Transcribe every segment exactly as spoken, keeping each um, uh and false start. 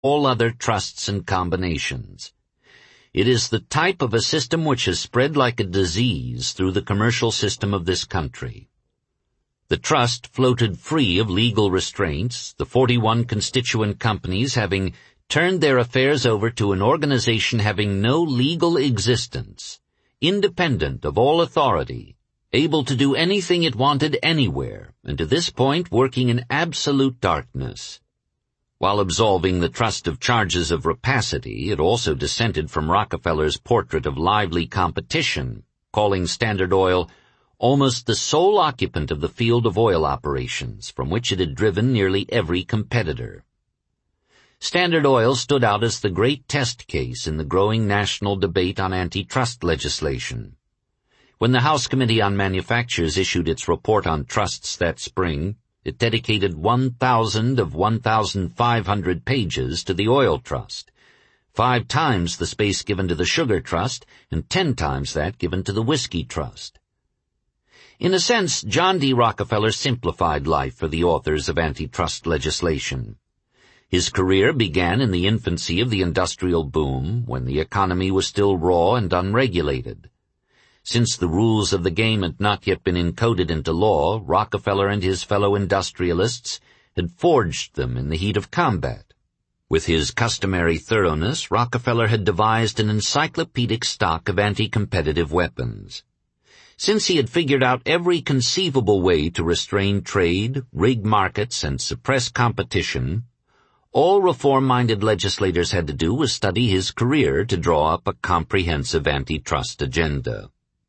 all other trusts and combinations. It is the type of a system which has spread like a disease through the commercial system of this country. The trust floated free of legal restraints, the forty-one constituent companies having turned their affairs over to an organization having no legal existence, independent of all authority, able to do anything it wanted anywhere, and to this point working in absolute darkness. While absolving the trust of charges of rapacity, it also dissented from Rockefeller's portrait of lively competition, calling Standard Oil almost the sole occupant of the field of oil operations, from which it had driven nearly every competitor. Standard Oil stood out as the great test case in the growing national debate on antitrust legislation. When the House Committee on Manufactures issued its report on trusts that spring, it dedicated one thousand of one thousand five hundred pages to the Oil Trust, five times the space given to the Sugar Trust and ten times that given to the Whiskey Trust. In a sense, John D. Rockefeller simplified life for the authors of antitrust legislation. His career began in the infancy of the industrial boom, when the economy was still raw and unregulated. Since the rules of the game had not yet been encoded into law, Rockefeller and his fellow industrialists had forged them in the heat of combat. With his customary thoroughness, Rockefeller had devised an encyclopedic stock of anti-competitive weapons. Since he had figured out every conceivable way to restrain trade, rig markets, and suppress competition, all reform-minded legislators had to do was study his career to draw up a comprehensive antitrust agenda.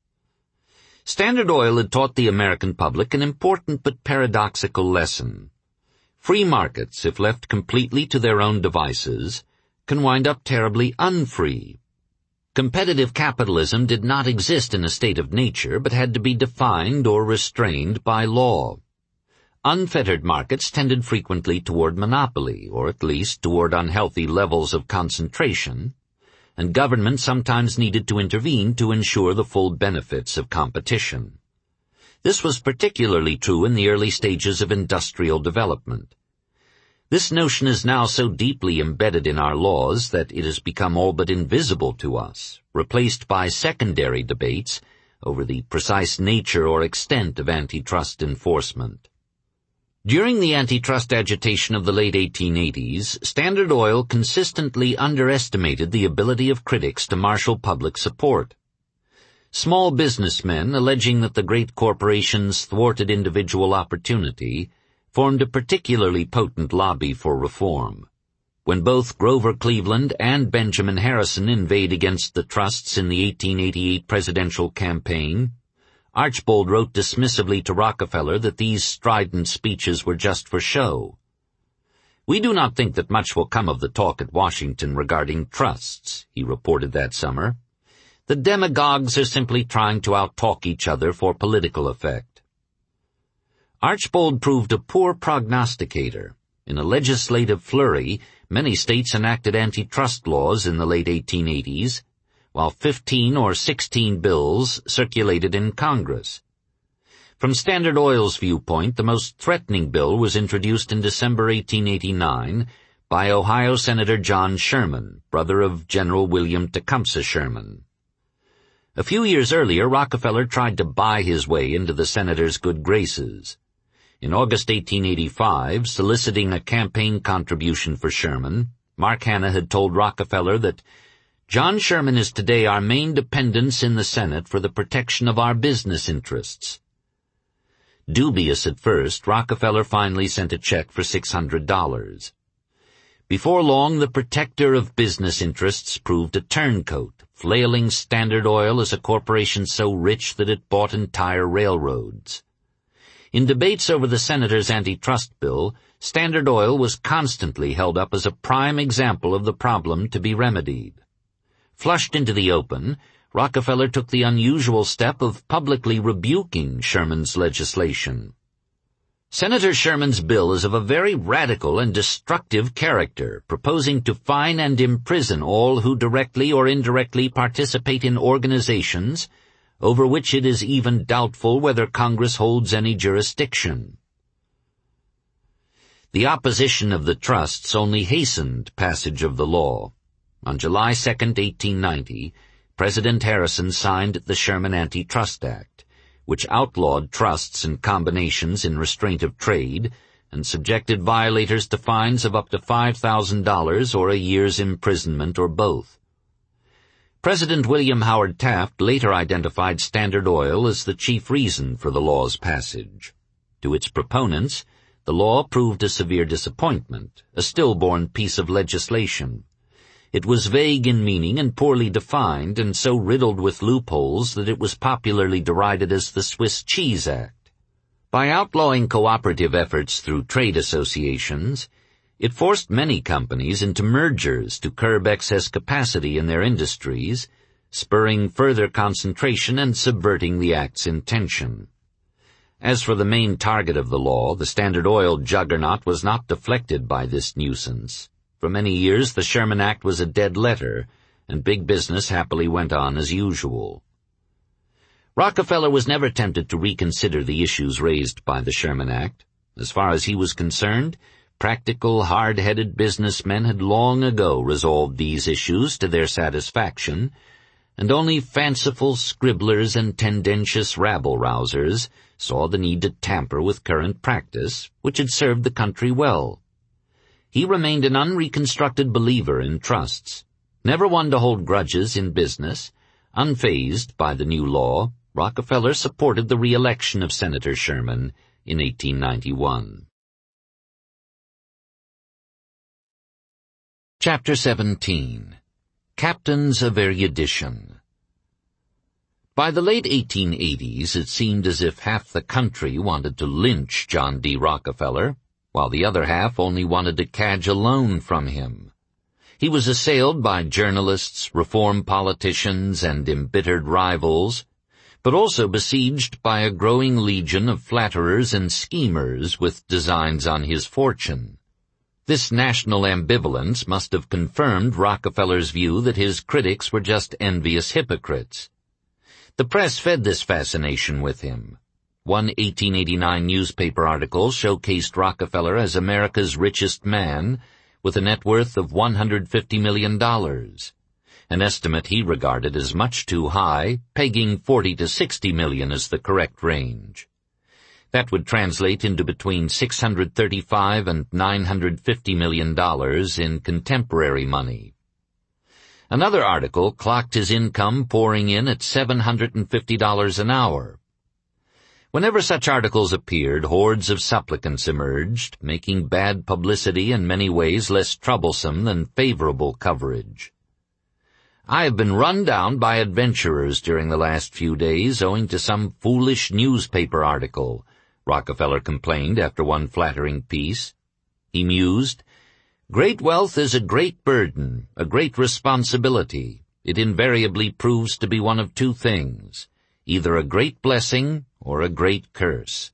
Standard Oil had taught the American public an important but paradoxical lesson. Free markets, if left completely to their own devices, can wind up terribly unfree. Competitive capitalism did not exist in a state of nature, but had to be defined or restrained by law. Unfettered markets tended frequently toward monopoly, or at least toward unhealthy levels of concentration, and government sometimes needed to intervene to ensure the full benefits of competition. This was particularly true in the early stages of industrial development. This notion is now so deeply embedded in our laws that it has become all but invisible to us, replaced by secondary debates over the precise nature or extent of antitrust enforcement. During the antitrust agitation of the late eighteen eighties, Standard Oil consistently underestimated the ability of critics to marshal public support. Small businessmen, alleging that the great corporations thwarted individual opportunity, formed a particularly potent lobby for reform. When both Grover Cleveland and Benjamin Harrison inveighed against the trusts in the eighteen eighty-eight presidential campaign, Archbold wrote dismissively to Rockefeller that these strident speeches were just for show. "We do not think that much will come of the talk at Washington regarding trusts," he reported that summer. "The demagogues are simply trying to out-talk each other for political effect." Archbold proved a poor prognosticator. In a legislative flurry, many states enacted antitrust laws in the late eighteen eighties, while fifteen or sixteen bills circulated in Congress. From Standard Oil's viewpoint, the most threatening bill was introduced in December eighteen eighty-nine by Ohio Senator John Sherman, brother of General William Tecumseh Sherman. A few years earlier, Rockefeller tried to buy his way into the senator's good graces. In August eighteen eighty-five, soliciting a campaign contribution for Sherman, Mark Hanna had told Rockefeller that "John Sherman is today our main dependence in the Senate for the protection of our business interests." Dubious at first, Rockefeller finally sent a check for six hundred dollars. Before long, the protector of business interests proved a turncoat, flailing Standard Oil as a corporation so rich that it bought entire railroads. In debates over the senator's antitrust bill, Standard Oil was constantly held up as a prime example of the problem to be remedied. Flushed into the open, Rockefeller took the unusual step of publicly rebuking Sherman's legislation. "Senator Sherman's bill is of a very radical and destructive character, proposing to fine and imprison all who directly or indirectly participate in organizations over which it is even doubtful whether Congress holds any jurisdiction." The opposition of the trusts only hastened passage of the law. On July second, eighteen ninety, President Harrison signed the Sherman Antitrust Act, which outlawed trusts and combinations in restraint of trade and subjected violators to fines of up to five thousand dollars or a year's imprisonment or both. President William Howard Taft later identified Standard Oil as the chief reason for the law's passage. To its proponents, the law proved a severe disappointment, a stillborn piece of legislation. It was vague in meaning and poorly defined, and so riddled with loopholes that it was popularly derided as the Swiss Cheese Act. By outlawing cooperative efforts through trade associations, it forced many companies into mergers to curb excess capacity in their industries, spurring further concentration and subverting the Act's intention. As for the main target of the law, the Standard Oil juggernaut was not deflected by this nuisance. For many years the Sherman Act was a dead letter, and big business happily went on as usual. Rockefeller was never tempted to reconsider the issues raised by the Sherman Act. As far as he was concerned, practical, hard-headed businessmen had long ago resolved these issues to their satisfaction, and only fanciful scribblers and tendentious rabble-rousers saw the need to tamper with current practice, which had served the country well. He remained an unreconstructed believer in trusts. Never one to hold grudges in business, unfazed by the new law, Rockefeller supported the re-election of Senator Sherman in eighteen ninety-one. Chapter seventeen. Captains of Erudition. By the late eighteen eighties, it seemed as if half the country wanted to lynch John D. Rockefeller, while the other half only wanted to cadge a loan from him. He was assailed by journalists, reform politicians, and embittered rivals, but also besieged by a growing legion of flatterers and schemers with designs on his fortune. This national ambivalence must have confirmed Rockefeller's view that his critics were just envious hypocrites. The press fed this fascination with him. One eighteen eighty-nine newspaper article showcased Rockefeller as America's richest man, with a net worth of one hundred fifty million dollars, an estimate he regarded as much too high, pegging forty to sixty million as the correct range. That would translate into between six hundred thirty-five and nine hundred fifty million dollars in contemporary money. Another article clocked his income pouring in at seven hundred fifty dollars an hour. Whenever such articles appeared, hordes of supplicants emerged, making bad publicity in many ways less troublesome than favorable coverage. I have been run down by adventurers during the last few days owing to some foolish newspaper article, Rockefeller complained after one flattering piece. He mused, "Great wealth is a great burden, a great responsibility. It invariably proves to be one of two things, either a great blessing or a great curse."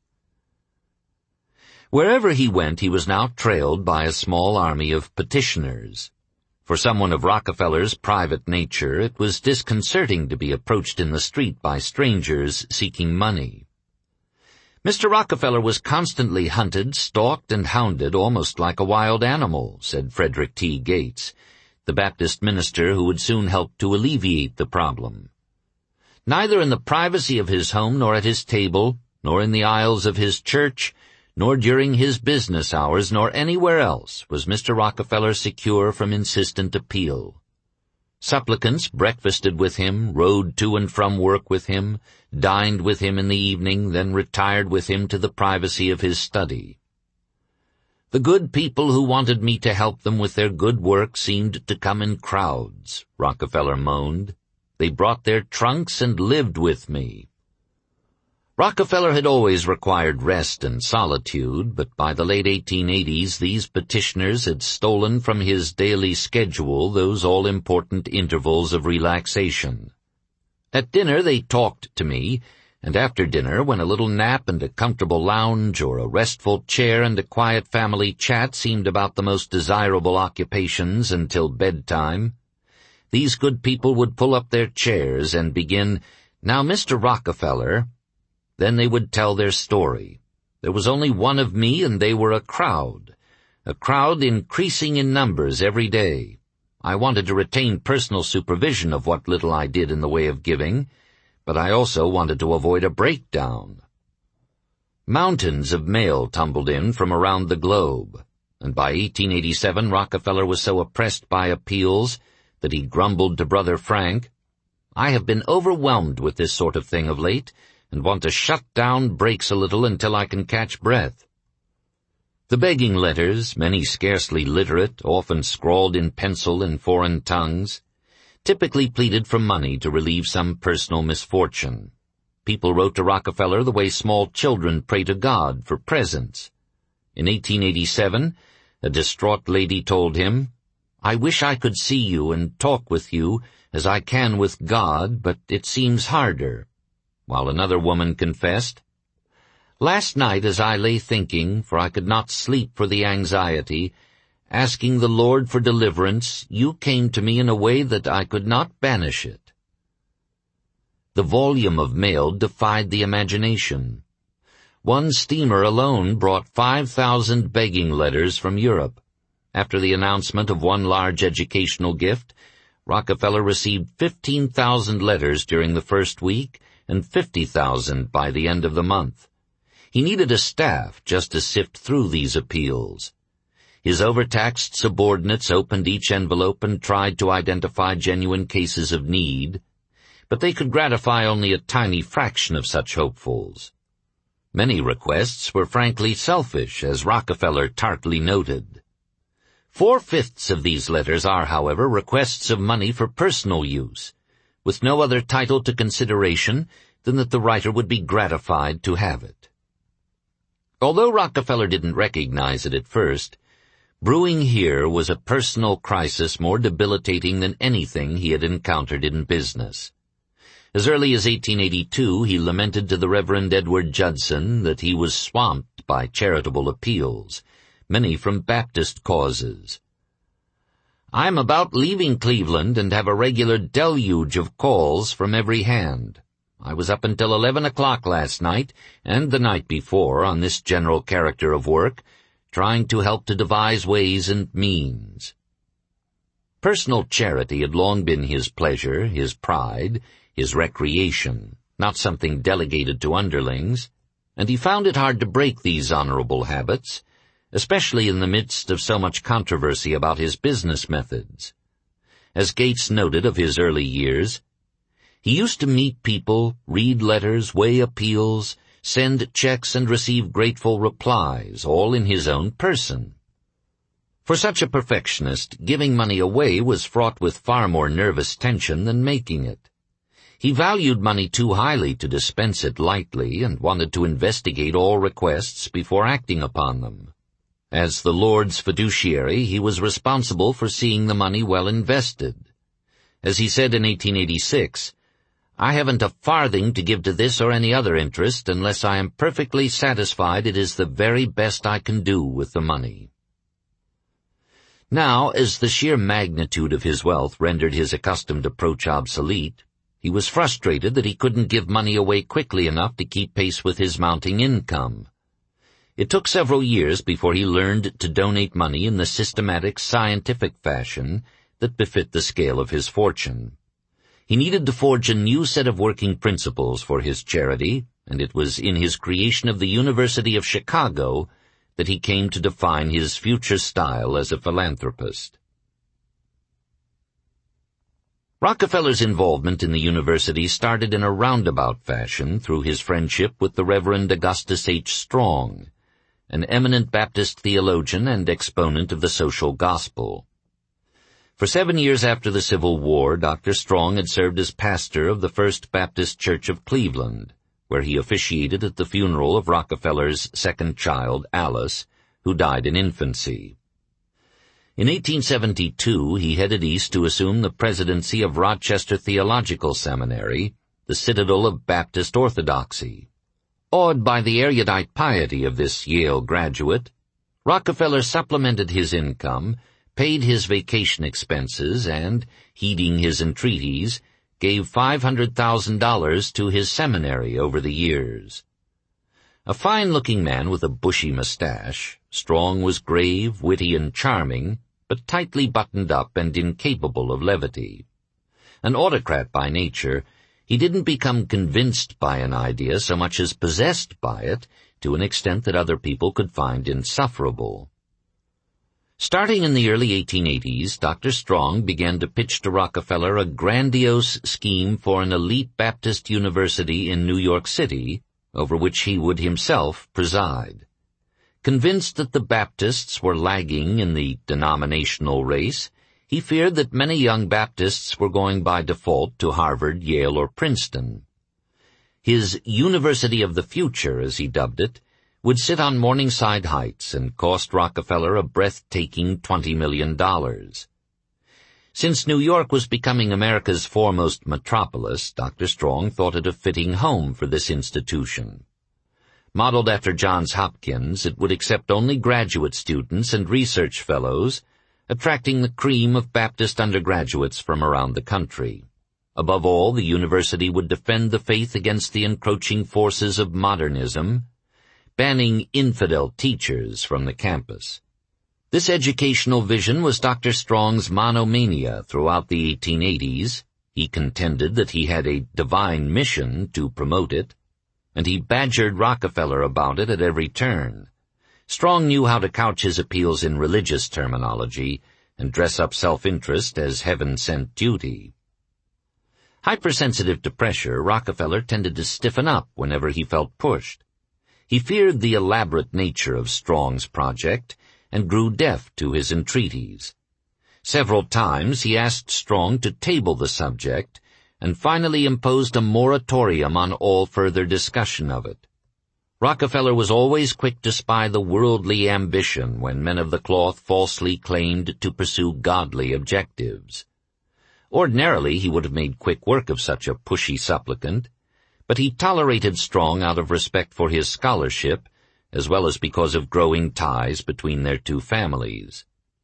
Wherever he went, he was now trailed by a small army of petitioners. For someone of Rockefeller's private nature, it was disconcerting to be approached in the street by strangers seeking money. Mister Rockefeller was constantly hunted, stalked, and hounded almost like a wild animal, said Frederick T. Gates, the Baptist minister who would soon help to alleviate the problem. Neither in the privacy of his home nor at his table, nor in the aisles of his church, nor during his business hours, nor anywhere else was Mister Rockefeller secure from insistent appeal. Supplicants breakfasted with him, rode to and from work with him, dined with him in the evening, then retired with him to the privacy of his study. The good people who wanted me to help them with their good work seemed to come in crowds, Rockefeller moaned. They brought their trunks and lived with me. Rockefeller had always required rest and solitude, but by the late eighteen eighties these petitioners had stolen from his daily schedule those all-important intervals of relaxation. At dinner they talked to me, and after dinner, when a little nap and a comfortable lounge or a restful chair and a quiet family chat seemed about the most desirable occupations until bedtime, these good people would pull up their chairs and begin, "Now, Mister Rockefeller," then they would tell their story. There was only one of me and they were a crowd, a crowd increasing in numbers every day. I wanted to retain personal supervision of what little I did in the way of giving, but I also wanted to avoid a breakdown. Mountains of mail tumbled in from around the globe, and by eighteen eighty-seven Rockefeller was so oppressed by appeals that he grumbled to Brother Frank, "I have been overwhelmed with this sort of thing of late, and want to shut down brakes a little until I can catch breath." The begging letters, many scarcely literate, often scrawled in pencil in foreign tongues, typically pleaded for money to relieve some personal misfortune. People wrote to Rockefeller the way small children pray to God for presents. In eighteen eighty-seven, a distraught lady told him, "I wish I could see you and talk with you as I can with God, but it seems harder." While another woman confessed, "Last night as I lay thinking, for I could not sleep for the anxiety, asking the Lord for deliverance, you came to me in a way that I could not banish it." The volume of mail defied the imagination. One steamer alone brought five thousand begging letters from Europe. After the announcement of one large educational gift, Rockefeller received fifteen thousand letters during the first week and fifty thousand by the end of the month. He needed a staff just to sift through these appeals. His overtaxed subordinates opened each envelope and tried to identify genuine cases of need, but they could gratify only a tiny fraction of such hopefuls. Many requests were frankly selfish, as Rockefeller tartly noted. Four-fifths of these letters are, however, requests of money for personal use, with no other title to consideration than that the writer would be gratified to have it. Although Rockefeller didn't recognize it at first, brewing here was a personal crisis more debilitating than anything he had encountered in business. As early as eighteen eighty-two, he lamented to the Reverend Edward Judson that he was swamped by charitable appeals, many from Baptist causes. "I'm about leaving Cleveland and have a regular deluge of calls from every hand. I was up until eleven o'clock last night and the night before on this general character of work, trying to help to devise ways and means." Personal charity had long been his pleasure, his pride, his recreation, not something delegated to underlings, and he found it hard to break these honorable habits, especially in the midst of so much controversy about his business methods. As Gates noted of his early years, he used to meet people, read letters, weigh appeals, send checks, and receive grateful replies, all in his own person. For such a perfectionist, giving money away was fraught with far more nervous tension than making it. He valued money too highly to dispense it lightly and wanted to investigate all requests before acting upon them. As the Lord's fiduciary, he was responsible for seeing the money well invested. As he said in eighteen eighty-six, "I haven't a farthing to give to this or any other interest unless I am perfectly satisfied it is the very best I can do with the money." Now, as the sheer magnitude of his wealth rendered his accustomed approach obsolete, he was frustrated that he couldn't give money away quickly enough to keep pace with his mounting income. It took several years before he learned to donate money in the systematic, scientific fashion that befit the scale of his fortune. He needed to forge a new set of working principles for his charity, and it was in his creation of the University of Chicago that he came to define his future style as a philanthropist. Rockefeller's involvement in the university started in a roundabout fashion through his friendship with the Reverend Augustus H. Strong, an eminent Baptist theologian and exponent of the social gospel. For seven years after the Civil War, Doctor Strong had served as pastor of the First Baptist Church of Cleveland, where he officiated at the funeral of Rockefeller's second child, Alice, who died in infancy. In eighteen seventy-two, he headed east to assume the presidency of Rochester Theological Seminary, the citadel of Baptist orthodoxy. Awed by the erudite piety of this Yale graduate, Rockefeller supplemented his income, paid his vacation expenses, and, heeding his entreaties, gave five hundred thousand dollars to his seminary over the years. A fine-looking man with a bushy mustache, Strong was grave, witty, and charming, but tightly buttoned up and incapable of levity. An autocrat by nature, he didn't become convinced by an idea so much as possessed by it, to an extent that other people could find insufferable. Starting in the early eighteen eighties, Doctor Strong began to pitch to Rockefeller a grandiose scheme for an elite Baptist university in New York City, over which he would himself preside. Convinced that the Baptists were lagging in the denominational race, he feared that many young Baptists were going by default to Harvard, Yale, or Princeton. His University of the Future, as he dubbed it, would sit on Morningside Heights and cost Rockefeller a breathtaking twenty million dollars. Since New York was becoming America's foremost metropolis, Doctor Strong thought it a fitting home for this institution. Modeled after Johns Hopkins, it would accept only graduate students and research fellows, attracting the cream of Baptist undergraduates from around the country. Above all, the university would defend the faith against the encroaching forces of modernism, banning infidel teachers from the campus. This educational vision was Doctor Strong's monomania throughout the eighteen eighties. He contended that he had a divine mission to promote it, and he badgered Rockefeller about it at every turn. Strong knew how to couch his appeals in religious terminology and dress up self-interest as heaven-sent duty. Hypersensitive to pressure, Rockefeller tended to stiffen up whenever he felt pushed. He feared the elaborate nature of Strong's project and grew deaf to his entreaties. Several times he asked Strong to table the subject and finally imposed a moratorium on all further discussion of it. Rockefeller was always quick to spy the worldly ambition when men of the cloth falsely claimed to pursue godly objectives. Ordinarily, he would have made quick work of such a pushy supplicant, but he tolerated Strong out of respect for his scholarship, as well as because of growing ties between their two families.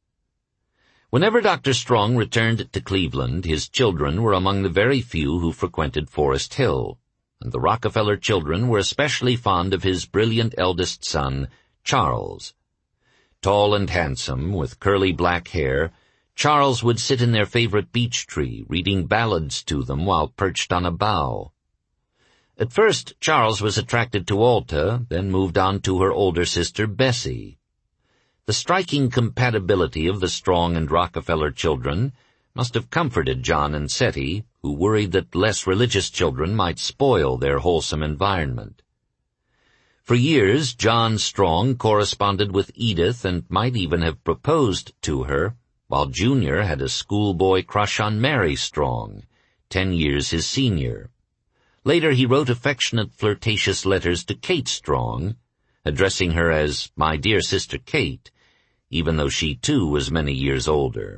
Whenever Doctor Strong returned to Cleveland, his children were among the very few who frequented Forest Hill, and the Rockefeller children were especially fond of his brilliant eldest son, Charles. Tall and handsome, with curly black hair, Charles would sit in their favorite beech tree, reading ballads to them while perched on a bough. At first, Charles was attracted to Alta, then moved on to her older sister, Bessie. The striking compatibility of the Strong and Rockefeller children must have comforted John and Seti, who worried that less religious children might spoil their wholesome environment. For years, John Strong corresponded with Edith and might even have proposed to her, while Junior had a schoolboy crush on Mary Strong, ten years his senior. Later he wrote affectionate, flirtatious letters to Kate Strong, addressing her as "my dear sister Kate," even though she too was many years older.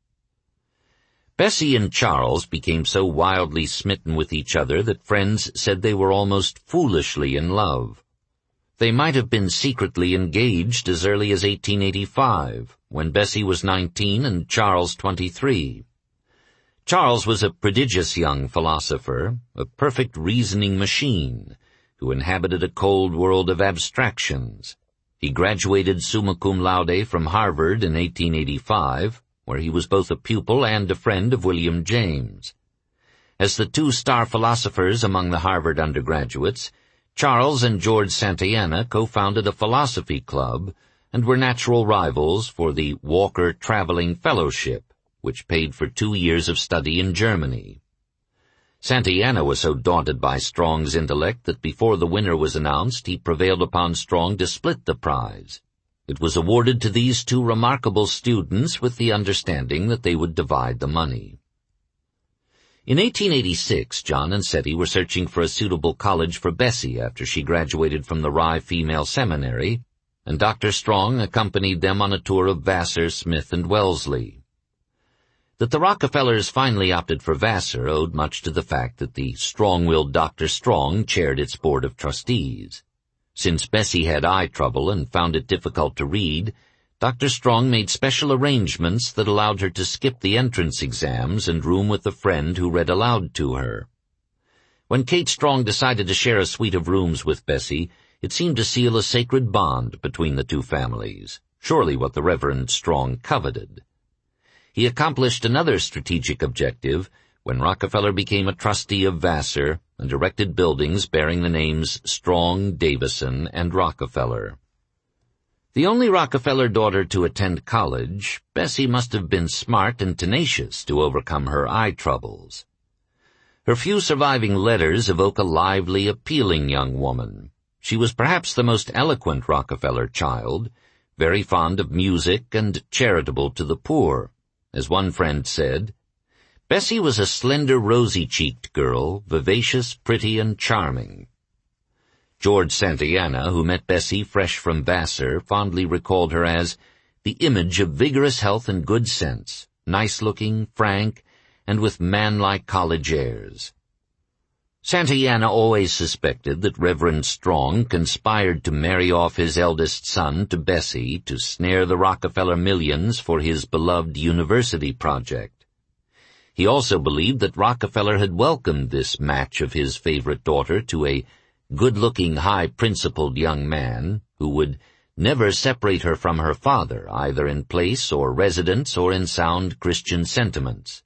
Bessie and Charles became so wildly smitten with each other that friends said they were almost foolishly in love. They might have been secretly engaged as early as eighteen eighty-five, when Bessie was nineteen and Charles twenty-three. Charles was a prodigious young philosopher, a perfect reasoning machine, who inhabited a cold world of abstractions. He graduated summa cum laude from Harvard in eighteen eighty-five, where he was both a pupil and a friend of William James. As the two star philosophers among the Harvard undergraduates, Charles and George Santayana co-founded a philosophy club and were natural rivals for the Walker Traveling Fellowship, which paid for two years of study in Germany. Santayana was so daunted by Strong's intellect that before the winner was announced, he prevailed upon Strong to split the prize. It was awarded to these two remarkable students with the understanding that they would divide the money. In eighteen eighty-six, John and Seti were searching for a suitable college for Bessie after she graduated from the Rye Female Seminary, and Doctor Strong accompanied them on a tour of Vassar, Smith, and Wellesley. That the Rockefellers finally opted for Vassar owed much to the fact that the strong-willed Doctor Strong chaired its board of trustees. Since Bessie had eye trouble and found it difficult to read, Doctor Strong made special arrangements that allowed her to skip the entrance exams and room with a friend who read aloud to her. When Kate Strong decided to share a suite of rooms with Bessie, It seemed to seal a sacred bond between the two families, surely what the Reverend Strong coveted. He accomplished another strategic objective when Rockefeller became a trustee of Vassar and erected buildings bearing the names Strong, Davison, and Rockefeller. The only Rockefeller daughter to attend college, Bessie must have been smart and tenacious to overcome her eye troubles. Her few surviving letters evoke a lively, appealing young woman. She was perhaps the most eloquent Rockefeller child, very fond of music and charitable to the poor. As one friend said, Bessie was a slender, rosy-cheeked girl, vivacious, pretty, and charming. George Santayana, who met Bessie fresh from Vassar, fondly recalled her as the image of vigorous health and good sense, nice-looking, frank, and with man-like college airs. Santayana always suspected that Reverend Strong conspired to marry off his eldest son to Bessie to snare the Rockefeller millions for his beloved university project. He also believed that Rockefeller had welcomed this match of his favorite daughter to a good-looking, high-principled young man who would never separate her from her father, either in place or residence or in sound Christian sentiments.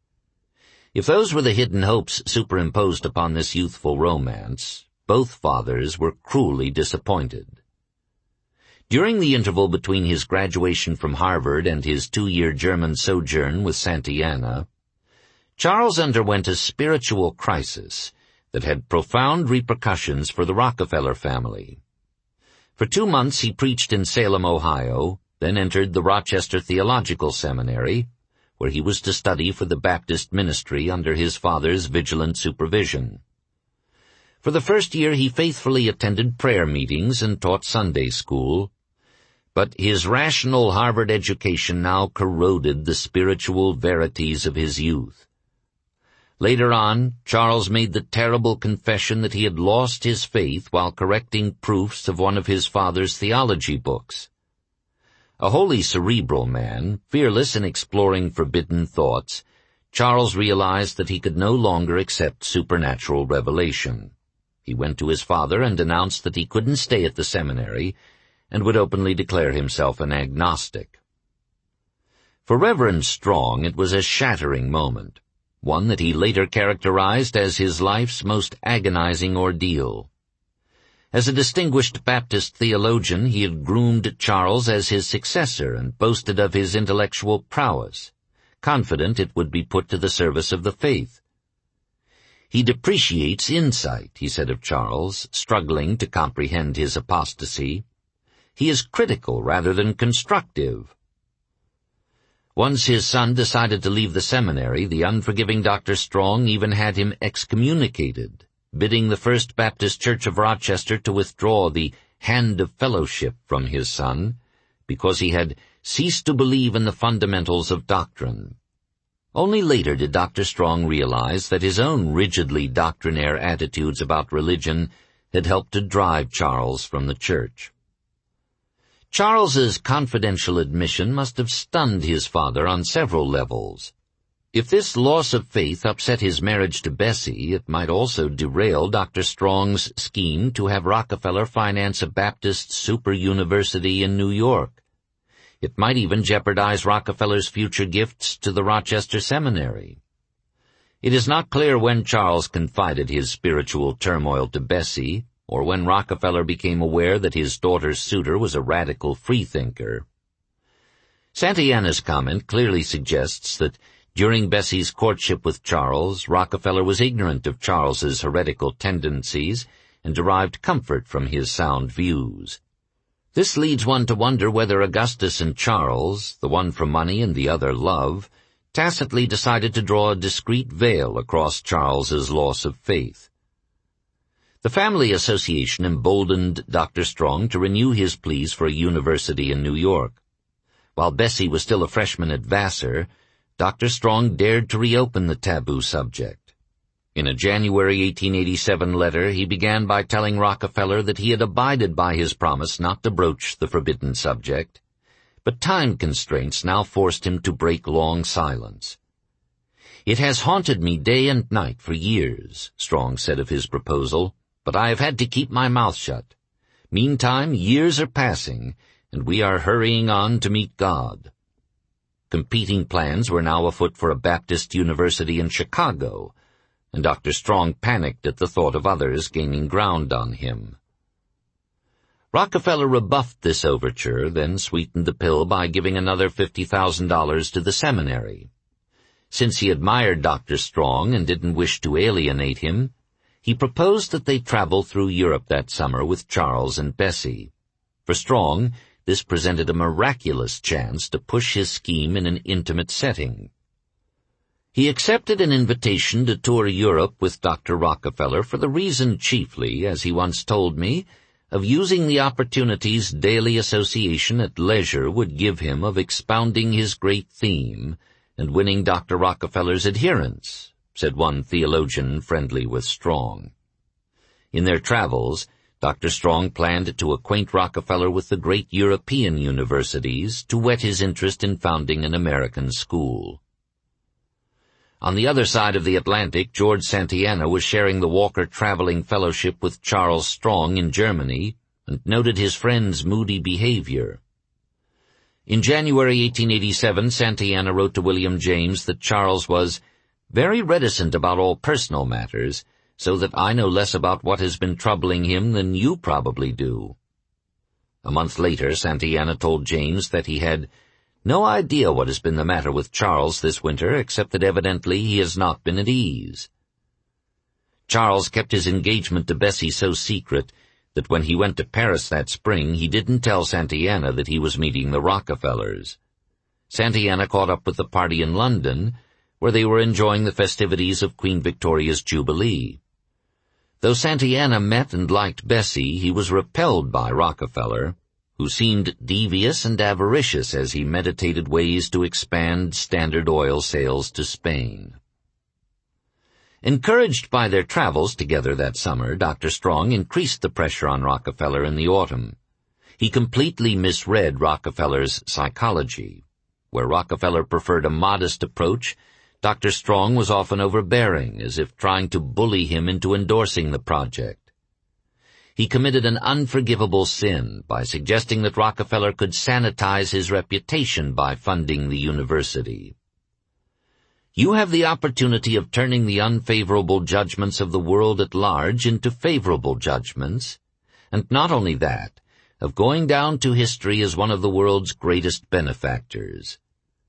If those were the hidden hopes superimposed upon this youthful romance, both fathers were cruelly disappointed. During the interval between his graduation from Harvard and his two-year German sojourn with Santayana, Charles underwent a spiritual crisis that had profound repercussions for the Rockefeller family. For two months he preached in Salem, Ohio, then entered the Rochester Theological Seminary, where he was to study for the Baptist ministry under his father's vigilant supervision. For the first year he faithfully attended prayer meetings and taught Sunday school, but his rational Harvard education now corroded the spiritual verities of his youth. Later on, Charles made the terrible confession that he had lost his faith while correcting proofs of one of his father's theology books. A wholly cerebral man, fearless in exploring forbidden thoughts, Charles realized that he could no longer accept supernatural revelation. He went to his father and announced that he couldn't stay at the seminary and would openly declare himself an agnostic. For Reverend Strong, it was a shattering moment, one that he later characterized as his life's most agonizing ordeal. As a distinguished Baptist theologian, he had groomed Charles as his successor and boasted of his intellectual prowess, confident it would be put to the service of the faith. He depreciates insight, he said of Charles, struggling to comprehend his apostasy. He is critical rather than constructive. Once his son decided to leave the seminary, the unforgiving Doctor Strong even had him excommunicated, bidding the First Baptist Church of Rochester to withdraw the hand of fellowship from his son, because he had ceased to believe in the fundamentals of doctrine. Only later did Doctor Strong realize that his own rigidly doctrinaire attitudes about religion had helped to drive Charles from the church. Charles's confidential admission must have stunned his father on several levels. If this loss of faith upset his marriage to Bessie, it might also derail Doctor Strong's scheme to have Rockefeller finance a Baptist super university in New York. It might even jeopardize Rockefeller's future gifts to the Rochester Seminary. It is not clear when Charles confided his spiritual turmoil to Bessie, or when Rockefeller became aware that his daughter's suitor was a radical freethinker. Santayana's comment clearly suggests that during Bessie's courtship with Charles, Rockefeller was ignorant of Charles's heretical tendencies and derived comfort from his sound views. This leads one to wonder whether Augustus and Charles, the one for money and the other love, tacitly decided to draw a discreet veil across Charles's loss of faith. The family association emboldened Doctor Strong to renew his pleas for a university in New York. While Bessie was still a freshman at Vassar, Doctor Strong dared to reopen the taboo subject. In a January eighteen eighty-seven letter, he began by telling Rockefeller that he had abided by his promise not to broach the forbidden subject, but time constraints now forced him to break long silence. "It has haunted me day and night for years," Strong said of his proposal, "but I have had to keep my mouth shut. Meantime, years are passing, and we are hurrying on to meet God. Competing plans were now afoot for a Baptist university in Chicago, and Doctor Strong panicked at the thought of others gaining ground on him. Rockefeller rebuffed this overture, then sweetened the pill by giving another fifty thousand dollars to the seminary. Since he admired Doctor Strong and didn't wish to alienate him, he proposed that they travel through Europe that summer with Charles and Bessie. For Strong, this presented a miraculous chance to push his scheme in an intimate setting. He accepted an invitation to tour Europe with Doctor Rockefeller for the reason chiefly, as he once told me, of using the opportunities daily association at leisure would give him of expounding his great theme and winning Doctor Rockefeller's adherents, said one theologian friendly with Strong. In their travels, Doctor Strong planned to acquaint Rockefeller with the great European universities to whet his interest in founding an American school. On the other side of the Atlantic, George Santayana was sharing the Walker Traveling Fellowship with Charles Strong in Germany and noted his friend's moody behavior. In January eighteen eighty-seven, Santayana wrote to William James that Charles was very reticent about all personal matters, so that I know less about what has been troubling him than you probably do. A month later, Santayana told James that he had no idea what has been the matter with Charles this winter, except that evidently he has not been at ease. Charles kept his engagement to Bessie so secret that when he went to Paris that spring, he didn't tell Santayana that he was meeting the Rockefellers. Santayana caught up with the party in London, where they were enjoying the festivities of Queen Victoria's Jubilee. Though Santayana met and liked Bessie, he was repelled by Rockefeller, who seemed devious and avaricious as he meditated ways to expand Standard Oil sales to Spain. Encouraged by their travels together that summer, Doctor Strong increased the pressure on Rockefeller in the autumn. He completely misread Rockefeller's psychology. Where Rockefeller preferred a modest approach, Doctor Strong was often overbearing, as if trying to bully him into endorsing the project. He committed an unforgivable sin by suggesting that Rockefeller could sanitize his reputation by funding the university. You have the opportunity of turning the unfavorable judgments of the world at large into favorable judgments, and not only that, of going down to history as one of the world's greatest benefactors.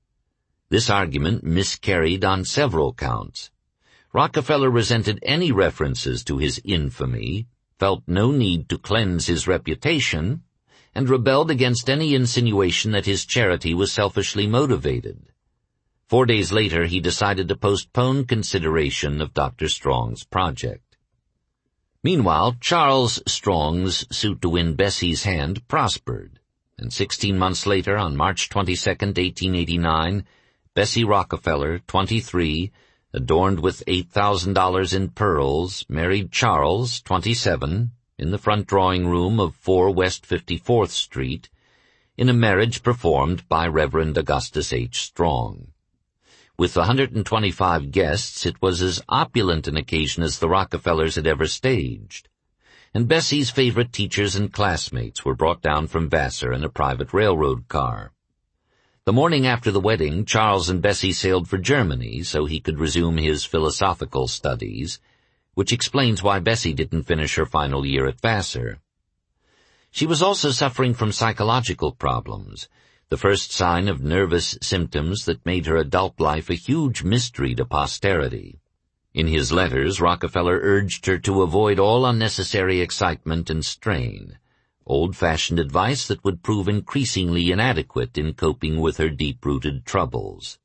This argument miscarried on several counts. Rockefeller resented any references to his infamy, felt no need to cleanse his reputation, and rebelled against any insinuation that his charity was selfishly motivated. Four days later, he decided to postpone consideration of Doctor Strong's project. Meanwhile, Charles Strong's suit to win Bessie's hand prospered, and sixteen months later, on March twenty-second, eighteen eighty-nine, Bessie Rockefeller, twenty-three, adorned with eight thousand dollars in pearls, married Charles, twenty-seven, in the front drawing room of four West fifty-fourth Street, in a marriage performed by Reverend Augustus H. Strong. With one hundred twenty-five guests, it was as opulent an occasion as the Rockefellers had ever staged, and Bessie's favorite teachers and classmates were brought down from Vassar in a private railroad car. The morning after the wedding, Charles and Bessie sailed for Germany so he could resume his philosophical studies, which explains why Bessie didn't finish her final year at Vassar. She was also suffering from psychological problems, the first sign of nervous symptoms that made her adult life a huge mystery to posterity. In his letters, Rockefeller urged her to avoid all unnecessary excitement and strain, old-fashioned advice that would prove increasingly inadequate in coping with her deep-rooted troubles.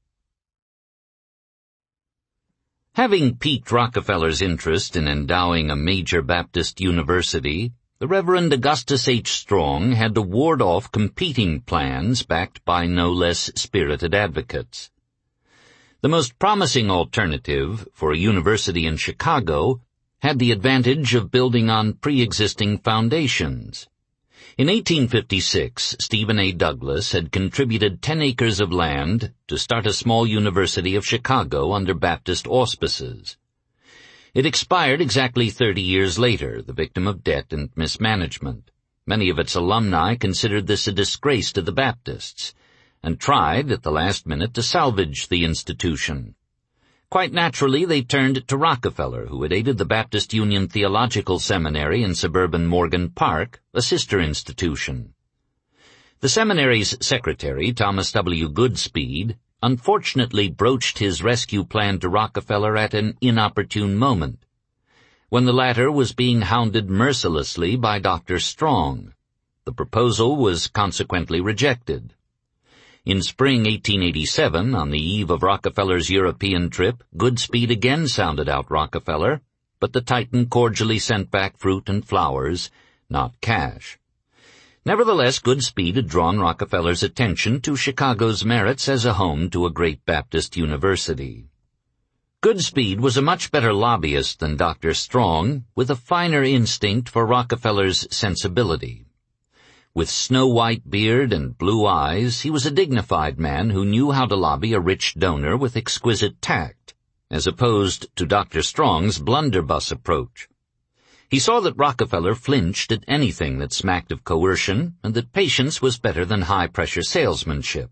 Having piqued Rockefeller's interest in endowing a major Baptist university, the Reverend Augustus H. Strong had to ward off competing plans backed by no less spirited advocates. The most promising alternative for a university in Chicago had the advantage of building on pre-existing foundations. In eighteen fifty-six, Stephen A. Douglas had contributed ten acres of land to start a small University of Chicago under Baptist auspices. It expired exactly thirty years later, the victim of debt and mismanagement. Many of its alumni considered this a disgrace to the Baptists, and tried at the last minute to salvage the institution. Quite naturally, they turned to Rockefeller, who had aided the Baptist Union Theological Seminary in suburban Morgan Park, a sister institution. The seminary's secretary, Thomas W. Goodspeed, unfortunately broached his rescue plan to Rockefeller at an inopportune moment, when the latter was being hounded mercilessly by Doctor Strong. The proposal was consequently rejected. In spring eighteen eighty-seven, on the eve of Rockefeller's European trip, Goodspeed again sounded out Rockefeller, but the Titan cordially sent back fruit and flowers, not cash. Nevertheless, Goodspeed had drawn Rockefeller's attention to Chicago's merits as a home to a great Baptist university. Goodspeed was a much better lobbyist than Doctor Strong, with a finer instinct for Rockefeller's sensibility. With snow-white beard and blue eyes, he was a dignified man who knew how to lobby a rich donor with exquisite tact, as opposed to Doctor Strong's blunderbuss approach. He saw that Rockefeller flinched at anything that smacked of coercion, and that patience was better than high-pressure salesmanship.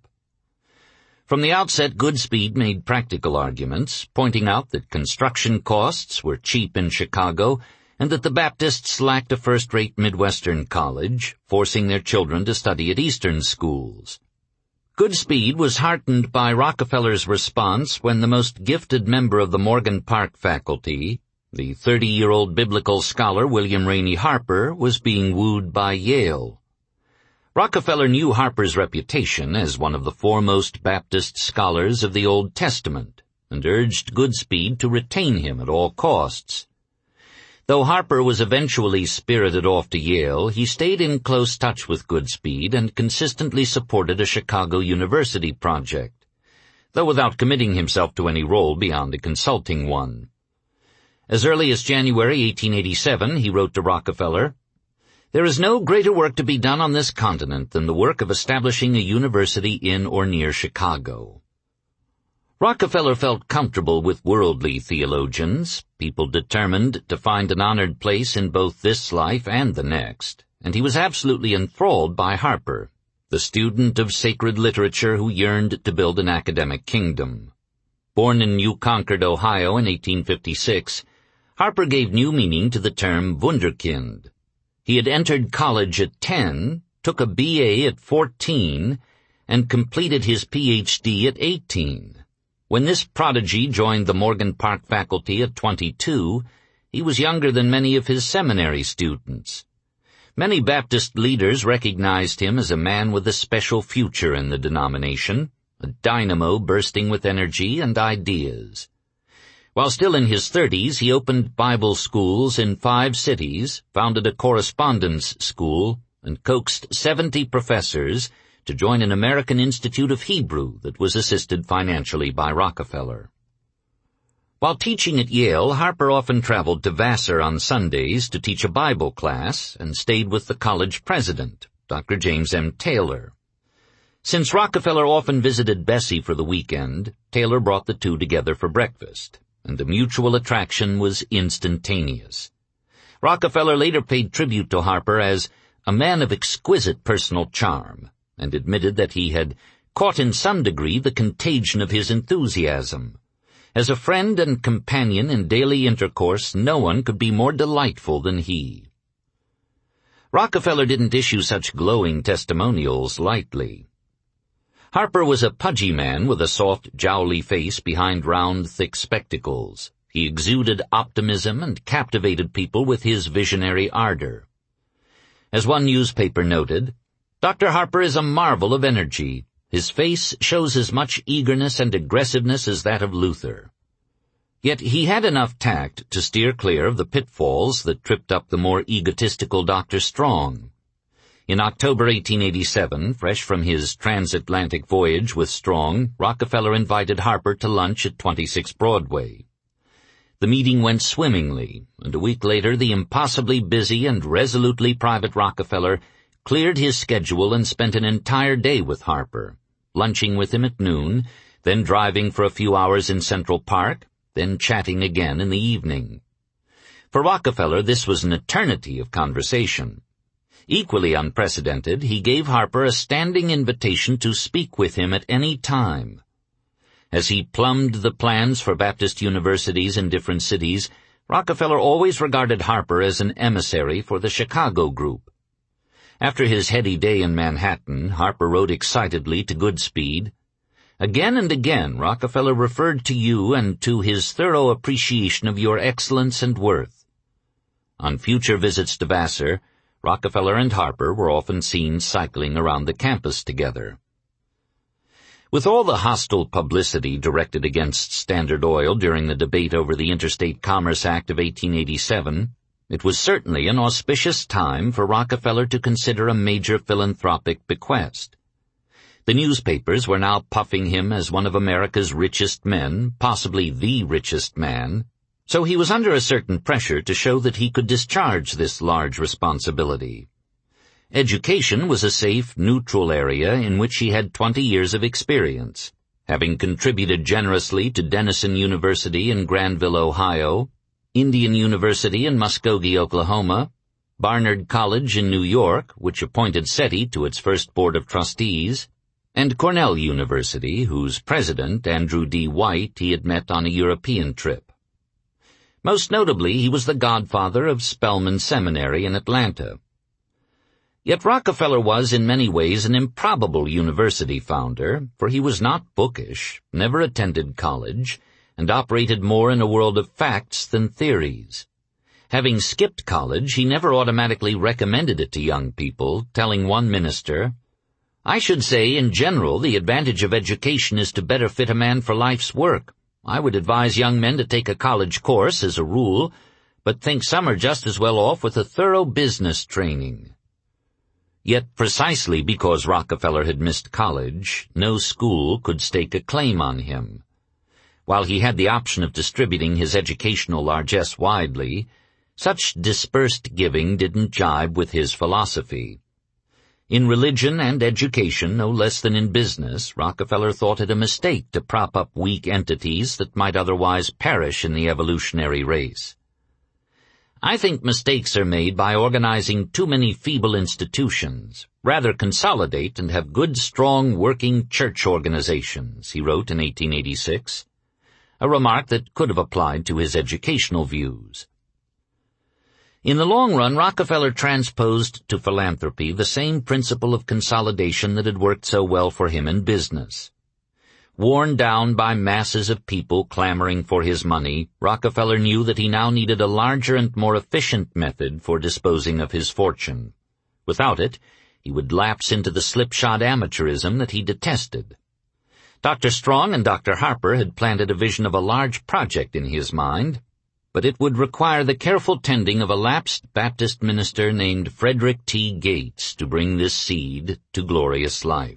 From the outset, Goodspeed made practical arguments, pointing out that construction costs were cheap in Chicago, and that the Baptists lacked a first-rate Midwestern college, forcing their children to study at Eastern schools. Goodspeed was heartened by Rockefeller's response when the most gifted member of the Morgan Park faculty, the thirty-year-old biblical scholar William Rainey Harper, was being wooed by Yale. Rockefeller knew Harper's reputation as one of the foremost Baptist scholars of the Old Testament, and urged Goodspeed to retain him at all costs. Though Harper was eventually spirited off to Yale, he stayed in close touch with Goodspeed and consistently supported a Chicago University project, though without committing himself to any role beyond a consulting one. As early as January eighteen eighty-seven, he wrote to Rockefeller, "There is no greater work to be done on this continent than the work of establishing a university in or near Chicago." Rockefeller felt comfortable with worldly theologians, people determined to find an honored place in both this life and the next, and he was absolutely enthralled by Harper, the student of sacred literature who yearned to build an academic kingdom. Born in New Concord, Ohio in eighteen fifty-six, Harper gave new meaning to the term Wunderkind. He had entered college at ten, took a B A at fourteen, and completed his P H D at eighteen. When this prodigy joined the Morgan Park faculty at twenty-two, he was younger than many of his seminary students. Many Baptist leaders recognized him as a man with a special future in the denomination, a dynamo bursting with energy and ideas. While still in his thirties, he opened Bible schools in five cities, founded a correspondence school, and coaxed seventy professors to join an American Institute of Hebrew that was assisted financially by Rockefeller. While teaching at Yale, Harper often traveled to Vassar on Sundays to teach a Bible class and stayed with the college president, Doctor James M. Taylor. Since Rockefeller often visited Bessie for the weekend, Taylor brought the two together for breakfast, and the mutual attraction was instantaneous. Rockefeller later paid tribute to Harper as a man of exquisite personal charm, and admitted that he had caught in some degree the contagion of his enthusiasm. As a friend and companion in daily intercourse, no one could be more delightful than he. Rockefeller didn't issue such glowing testimonials lightly. Harper was a pudgy man with a soft, jowly face behind round, thick spectacles. He exuded optimism and captivated people with his visionary ardor. As one newspaper noted, Doctor Harper is a marvel of energy. His face shows as much eagerness and aggressiveness as that of Luther. Yet he had enough tact to steer clear of the pitfalls that tripped up the more egotistical Doctor Strong. In October eighteen eighty-seven, fresh from his transatlantic voyage with Strong, Rockefeller invited Harper to lunch at twenty-six Broadway. The meeting went swimmingly, and a week later the impossibly busy and resolutely private Rockefeller cleared his schedule and spent an entire day with Harper, lunching with him at noon, then driving for a few hours in Central Park, then chatting again in the evening. For Rockefeller, this was an eternity of conversation. Equally unprecedented, he gave Harper a standing invitation to speak with him at any time. As he plumbed the plans for Baptist universities in different cities, Rockefeller always regarded Harper as an emissary for the Chicago group. After his heady day in Manhattan, Harper wrote excitedly to Goodspeed, "Again and again, Rockefeller referred to you and to his thorough appreciation of your excellence and worth." On future visits to Vassar, Rockefeller and Harper were often seen cycling around the campus together. With all the hostile publicity directed against Standard Oil during the debate over the Interstate Commerce Act of eighteen eighty-seven, it was certainly an auspicious time for Rockefeller to consider a major philanthropic bequest. The newspapers were now puffing him as one of America's richest men, possibly the richest man, so he was under a certain pressure to show that he could discharge this large responsibility. Education was a safe, neutral area in which he had twenty years of experience, having contributed generously to Denison University in Granville, Ohio, Indian University in Muskogee, Oklahoma, Barnard College in New York, which appointed SETI to its first board of trustees, and Cornell University, whose president, Andrew D. White, he had met on a European trip. Most notably, he was the godfather of Spelman Seminary in Atlanta. Yet Rockefeller was in many ways an improbable university founder, for he was not bookish, never attended college, and operated more in a world of facts than theories. Having skipped college, he never automatically recommended it to young people, telling one minister, "I should say, in general, the advantage of education is to better fit a man for life's work. I would advise young men to take a college course, as a rule, but think some are just as well off with a thorough business training." Yet precisely because Rockefeller had missed college, no school could stake a claim on him. While he had the option of distributing his educational largesse widely, such dispersed giving didn't jibe with his philosophy. In religion and education, no less than in business, Rockefeller thought it a mistake to prop up weak entities that might otherwise perish in the evolutionary race. "I think mistakes are made by organizing too many feeble institutions. Rather consolidate and have good, strong, working church organizations," he wrote in eighteen eighty-six, a remark that could have applied to his educational views. In the long run, Rockefeller transposed to philanthropy the same principle of consolidation that had worked so well for him in business. Worn down by masses of people clamoring for his money, Rockefeller knew that he now needed a larger and more efficient method for disposing of his fortune. Without it, he would lapse into the slipshod amateurism that he detested. Doctor Strong and Doctor Harper had planted a vision of a large project in his mind, but it would require the careful tending of a lapsed Baptist minister named Frederick T. Gates to bring this seed to glorious life.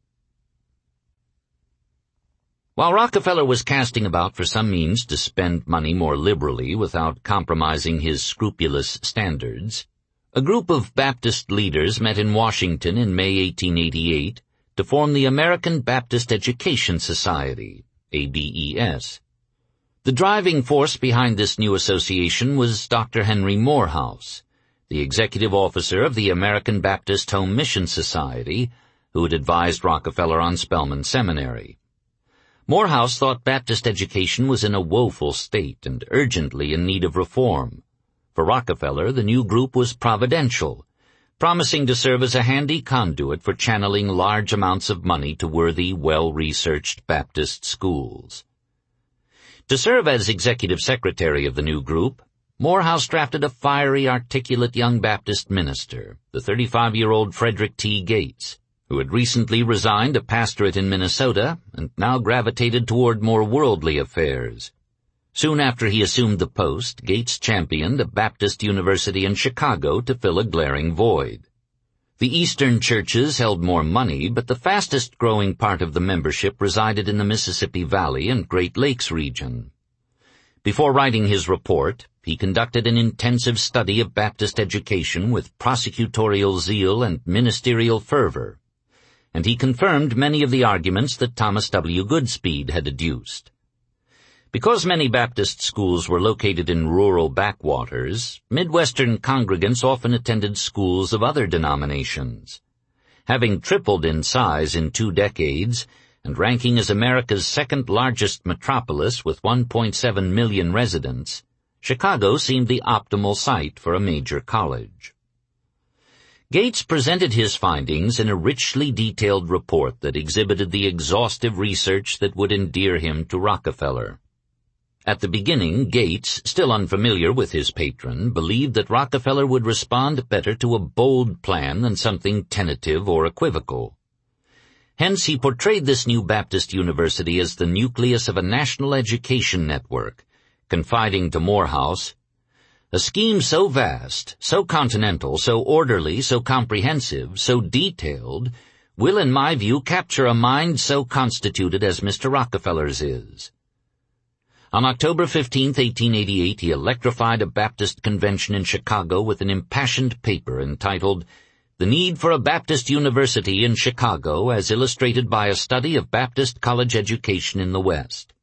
While Rockefeller was casting about for some means to spend money more liberally without compromising his scrupulous standards, a group of Baptist leaders met in Washington in May eighteen eighty-eight to form the American Baptist Education Society, A B E S. The driving force behind this new association was Doctor Henry Morehouse, the executive officer of the American Baptist Home Mission Society, who had advised Rockefeller on Spelman Seminary. Morehouse thought Baptist education was in a woeful state and urgently in need of reform. For Rockefeller, the new group was providential, promising to serve as a handy conduit for channeling large amounts of money to worthy, well-researched Baptist schools. To serve as executive secretary of the new group, Morehouse drafted a fiery, articulate young Baptist minister, the thirty-five-year-old Frederick T. Gates, who had recently resigned a pastorate in Minnesota and now gravitated toward more worldly affairs. Soon after he assumed the post, Gates championed a Baptist university in Chicago to fill a glaring void. The Eastern churches held more money, but the fastest-growing part of the membership resided in the Mississippi Valley and Great Lakes region. Before writing his report, he conducted an intensive study of Baptist education with prosecutorial zeal and ministerial fervor, and he confirmed many of the arguments that Thomas W. Goodspeed had adduced. Because many Baptist schools were located in rural backwaters, Midwestern congregants often attended schools of other denominations. Having tripled in size in two decades, and ranking as America's second-largest metropolis with one point seven million residents, Chicago seemed the optimal site for a major college. Gates presented his findings in a richly detailed report that exhibited the exhaustive research that would endear him to Rockefeller. At the beginning, Gates, still unfamiliar with his patron, believed that Rockefeller would respond better to a bold plan than something tentative or equivocal. Hence, he portrayed this new Baptist university as the nucleus of a national education network, confiding to Morehouse, "A scheme so vast, so continental, so orderly, so comprehensive, so detailed, will, in my view, capture a mind so constituted as Mister Rockefeller's is." On October fifteenth, eighteen eighty-eight, he electrified a Baptist convention in Chicago with an impassioned paper entitled, "The Need for a Baptist University in Chicago, as Illustrated by a Study of Baptist College Education in the West."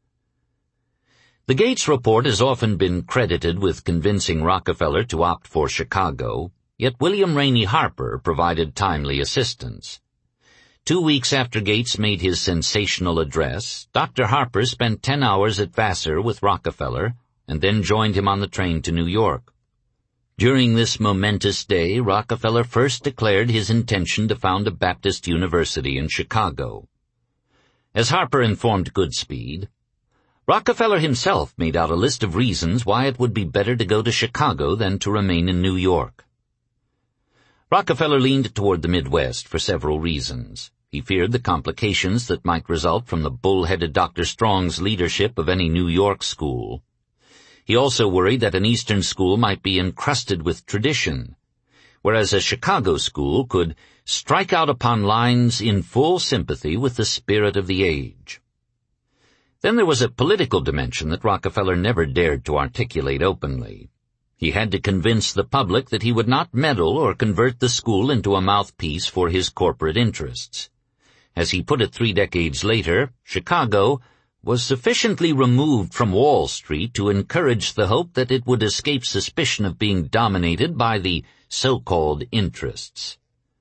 The Gates report has often been credited with convincing Rockefeller to opt for Chicago, yet William Rainey Harper provided timely assistance. Two weeks after Gates made his sensational address, Doctor Harper spent ten hours at Vassar with Rockefeller and then joined him on the train to New York. During this momentous day, Rockefeller first declared his intention to found a Baptist university in Chicago. As Harper informed Goodspeed, Rockefeller himself made out a list of reasons why it would be better to go to Chicago than to remain in New York. Rockefeller leaned toward the Midwest for several reasons. He feared the complications that might result from the bull-headed Doctor Strong's leadership of any New York school. He also worried that an Eastern school might be encrusted with tradition, whereas a Chicago school could strike out upon lines in full sympathy with the spirit of the age. Then there was a political dimension that Rockefeller never dared to articulate openly. He had to convince the public that he would not meddle or convert the school into a mouthpiece for his corporate interests. As he put it three decades later, Chicago was sufficiently removed from Wall Street to encourage the hope that it would escape suspicion of being dominated by the so-called interests.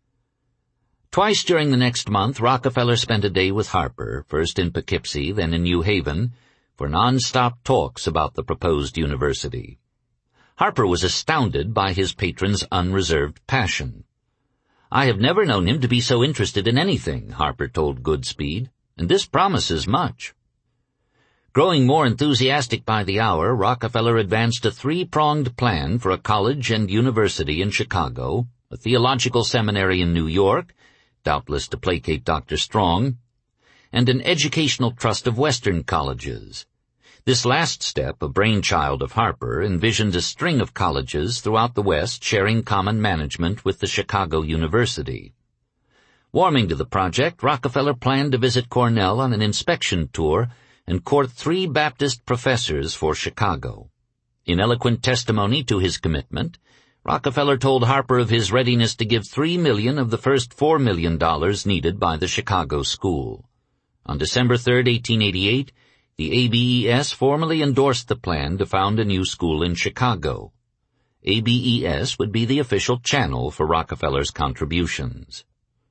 Twice during the next month, Rockefeller spent a day with Harper, first in Poughkeepsie, then in New Haven, for non-stop talks about the proposed university. Harper was astounded by his patron's unreserved passion. "I have never known him to be so interested in anything," Harper told Goodspeed, "and this promises much." Growing more enthusiastic by the hour, Rockefeller advanced a three-pronged plan for a college and university in Chicago, a theological seminary in New York, doubtless to placate Doctor Strong, and an educational trust of Western colleges. This last step, a brainchild of Harper, envisioned a string of colleges throughout the West sharing common management with the Chicago University. Warming to the project, Rockefeller planned to visit Cornell on an inspection tour and court three Baptist professors for Chicago. In eloquent testimony to his commitment, Rockefeller told Harper of his readiness to give three million dollars of the first four million dollars needed by the Chicago school. On December third, eighteen eighty-eight, the A B E S formally endorsed the plan to found a new school in Chicago. A B E S would be the official channel for Rockefeller's contributions.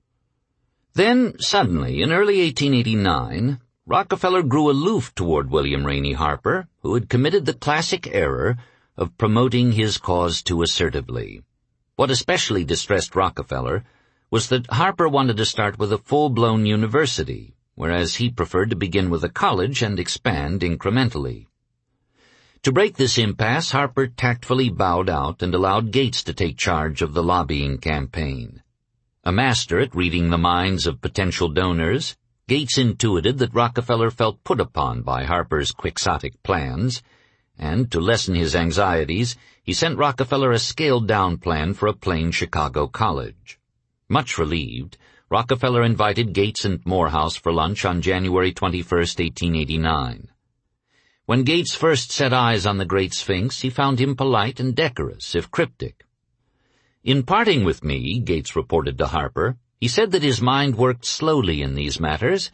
Then, suddenly, in early eighteen eighty-nine, Rockefeller grew aloof toward William Rainey Harper, who had committed the classic error of promoting his cause too assertively. What especially distressed Rockefeller was that Harper wanted to start with a full-blown university, whereas he preferred to begin with a college and expand incrementally. To break this impasse, Harper tactfully bowed out and allowed Gates to take charge of the lobbying campaign. A master at reading the minds of potential donors, Gates intuited that Rockefeller felt put upon by Harper's quixotic plans, and to lessen his anxieties, he sent Rockefeller a scaled-down plan for a plain Chicago college. Much relieved, Rockefeller invited Gates and Morehouse for lunch on January twenty-first, eighteen eighty-nine. When Gates first set eyes on the Great Sphinx, he found him polite and decorous, if cryptic. "In parting with me," Gates reported to Harper, "he said that his mind worked slowly in these matters,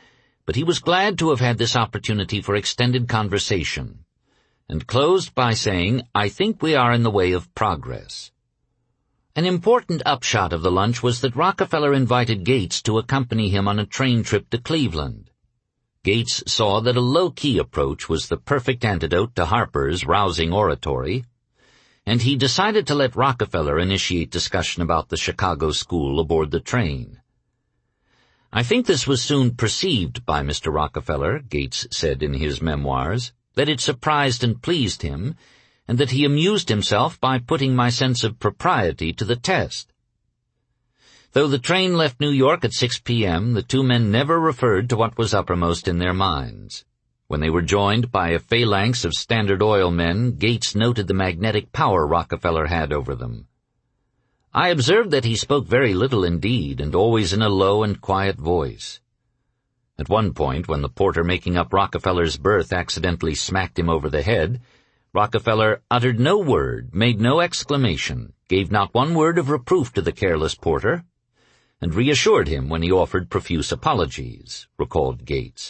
but he was glad to have had this opportunity for extended conversation, and closed by saying, "I think we are in the way of progress." An important upshot of the lunch was that Rockefeller invited Gates to accompany him on a train trip to Cleveland. Gates saw that a low-key approach was the perfect antidote to Harper's rousing oratory, and he decided to let Rockefeller initiate discussion about the Chicago school aboard the train. "I think this was soon perceived by Mister Rockefeller," Gates said in his memoirs, "that it surprised and pleased him, and that he amused himself by putting my sense of propriety to the test." Though the train left New York at six p.m., the two men never referred to what was uppermost in their minds. When they were joined by a phalanx of Standard Oil men, Gates noted the magnetic power Rockefeller had over them. "I observed that he spoke very little indeed, and always in a low and quiet voice." At one point, when the porter making up Rockefeller's berth accidentally smacked him over the head, Rockefeller uttered no word, made no exclamation, gave not one word of reproof to the careless porter, and reassured him when he offered profuse apologies, recalled Gates.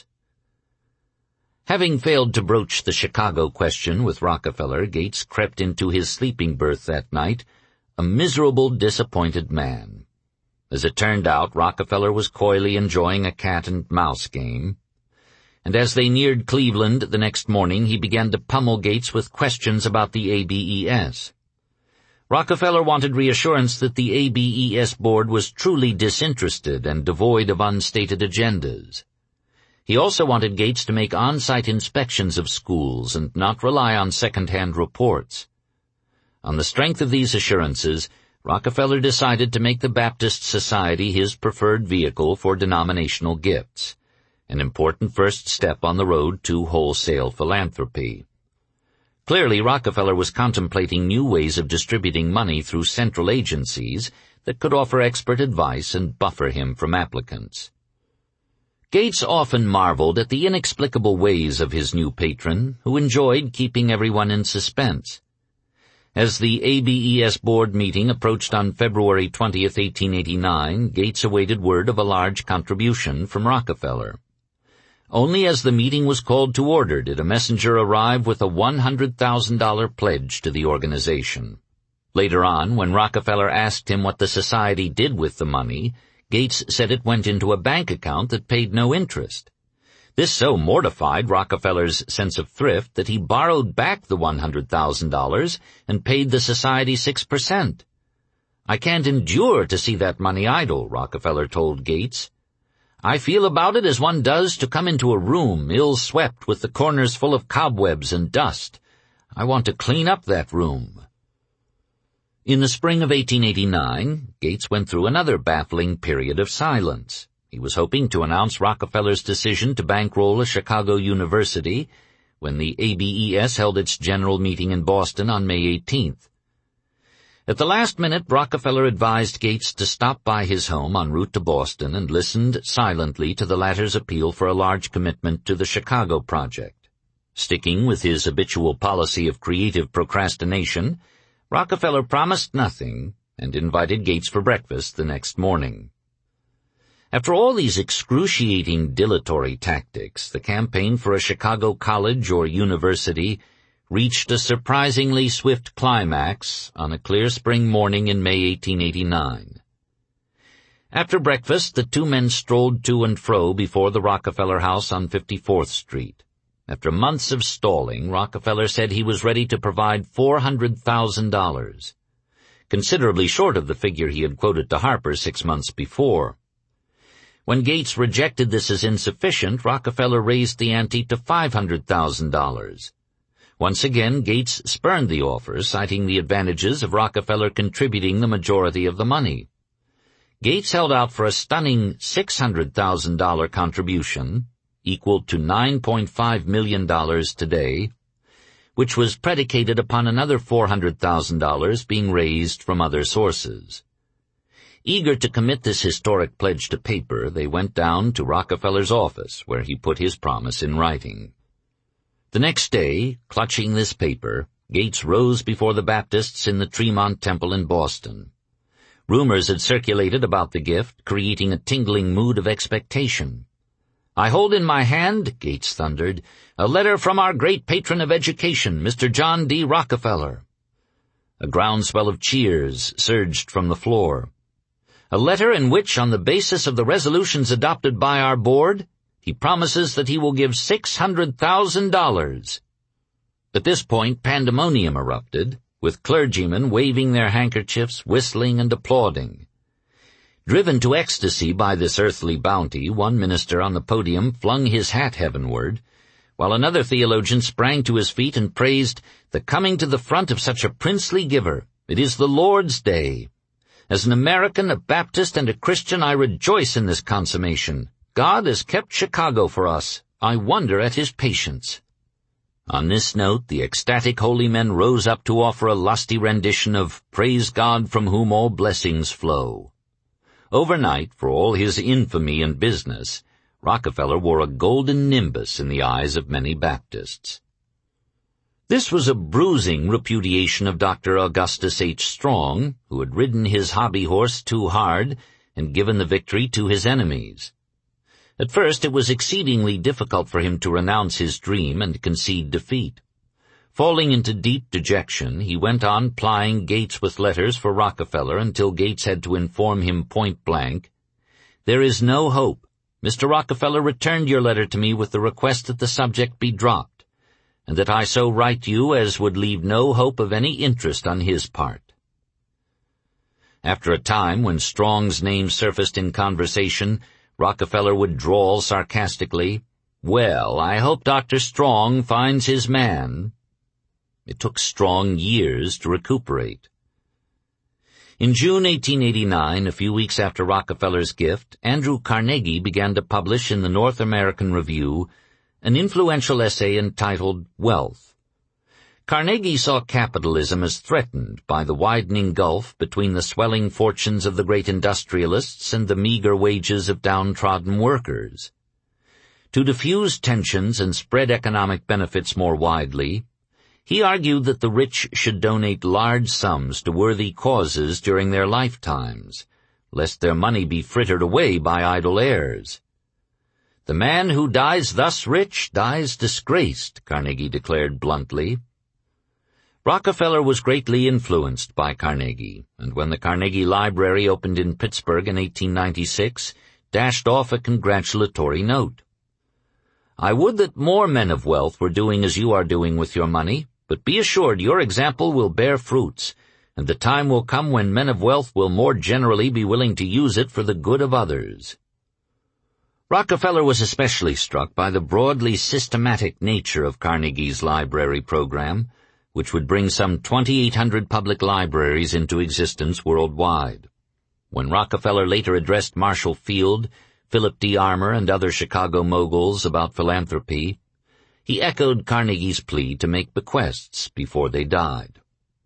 Having failed to broach the Chicago question with Rockefeller, Gates crept into his sleeping berth that night, a miserable, disappointed man. As it turned out, Rockefeller was coyly enjoying a cat-and-mouse game, and as they neared Cleveland the next morning, he began to pummel Gates with questions about the A B E S. Rockefeller wanted reassurance that the A B E S board was truly disinterested and devoid of unstated agendas. He also wanted Gates to make on-site inspections of schools and not rely on second-hand reports. On the strength of these assurances, Rockefeller decided to make the Baptist Society his preferred vehicle for denominational gifts, an important first step on the road to wholesale philanthropy. Clearly, Rockefeller was contemplating new ways of distributing money through central agencies that could offer expert advice and buffer him from applicants. Gates often marveled at the inexplicable ways of his new patron, who enjoyed keeping everyone in suspense. As the A B E S board meeting approached on February twentieth, eighteen eighty-nine, Gates awaited word of a large contribution from Rockefeller. Only as the meeting was called to order did a messenger arrive with a one hundred thousand dollars pledge to the organization. Later on, when Rockefeller asked him what the society did with the money, Gates said it went into a bank account that paid no interest. This so mortified Rockefeller's sense of thrift that he borrowed back the one hundred thousand dollars and paid the society six percent. "I can't endure to see that money idle," Rockefeller told Gates. "I feel about it as one does to come into a room ill-swept with the corners full of cobwebs and dust. I want to clean up that room." In the spring of eighteen eighty-nine, Gates went through another baffling period of silence. He was hoping to announce Rockefeller's decision to bankroll a Chicago university when the A B E S held its general meeting in Boston on May eighteenth. At the last minute, Rockefeller advised Gates to stop by his home en route to Boston and listened silently to the latter's appeal for a large commitment to the Chicago project. Sticking with his habitual policy of creative procrastination, Rockefeller promised nothing and invited Gates for breakfast the next morning. After all these excruciating dilatory tactics, the campaign for a Chicago college or university reached a surprisingly swift climax on a clear spring morning in May eighteen eighty-nine. After breakfast, the two men strolled to and fro before the Rockefeller House on fifty-fourth Street. After months of stalling, Rockefeller said he was ready to provide four hundred thousand dollars, considerably short of the figure he had quoted to Harper six months before. When Gates rejected this as insufficient, Rockefeller raised the ante to five hundred thousand dollars. Once again, Gates spurned the offer, citing the advantages of Rockefeller contributing the majority of the money. Gates held out for a stunning six hundred thousand dollars contribution, equal to nine point five million dollars today, which was predicated upon another four hundred thousand dollars being raised from other sources. Eager to commit this historic pledge to paper, they went down to Rockefeller's office, where he put his promise in writing. The next day, clutching this paper, Gates rose before the Baptists in the Tremont Temple in Boston. Rumors had circulated about the gift, creating a tingling mood of expectation. "I hold in my hand," Gates thundered, "a letter from our great patron of education, Mister John D. Rockefeller." A groundswell of cheers surged from the floor. "A letter in which, on the basis of the resolutions adopted by our board, he promises that he will give six hundred thousand dollars. At this point, pandemonium erupted, with clergymen waving their handkerchiefs, whistling, and applauding. Driven to ecstasy by this earthly bounty, one minister on the podium flung his hat heavenward, while another theologian sprang to his feet and praised the coming to the front of such a princely giver. "It is the Lord's Day. As an American, a Baptist, and a Christian, I rejoice in this consummation. God has kept Chicago for us. I wonder at his patience." On this note, the ecstatic holy men rose up to offer a lusty rendition of "Praise God from whom all blessings flow." Overnight, for all his infamy in business, Rockefeller wore a golden nimbus in the eyes of many Baptists. This was a bruising repudiation of Doctor Augustus H. Strong, who had ridden his hobby horse too hard and given the victory to his enemies. At first it was exceedingly difficult for him to renounce his dream and concede defeat. Falling into deep dejection, he went on plying Gates with letters for Rockefeller until Gates had to inform him point-blank, "There is no hope. Mister Rockefeller returned your letter to me with the request that the subject be dropped, and that I so write you as would leave no hope of any interest on his part." After a time, when Strong's name surfaced in conversation, Rockefeller would drawl sarcastically, "Well, I hope Doctor Strong finds his man." It took Strong years to recuperate. In June eighteen eighty-nine, a few weeks after Rockefeller's gift, Andrew Carnegie began to publish in the North American Review an influential essay entitled Wealth. Carnegie saw capitalism as threatened by the widening gulf between the swelling fortunes of the great industrialists and the meager wages of downtrodden workers. To diffuse tensions and spread economic benefits more widely, he argued that the rich should donate large sums to worthy causes during their lifetimes, lest their money be frittered away by idle heirs. "The man who dies thus rich dies disgraced," Carnegie declared bluntly. Rockefeller was greatly influenced by Carnegie, and when the Carnegie Library opened in Pittsburgh in eighteen ninety-six, dashed off a congratulatory note. "I would that more men of wealth were doing as you are doing with your money, but be assured your example will bear fruits, and the time will come when men of wealth will more generally be willing to use it for the good of others." Rockefeller was especially struck by the broadly systematic nature of Carnegie's library program, which would bring some twenty-eight hundred public libraries into existence worldwide. When Rockefeller later addressed Marshall Field, Philip D. Armour, and other Chicago moguls about philanthropy, he echoed Carnegie's plea to make bequests before they died.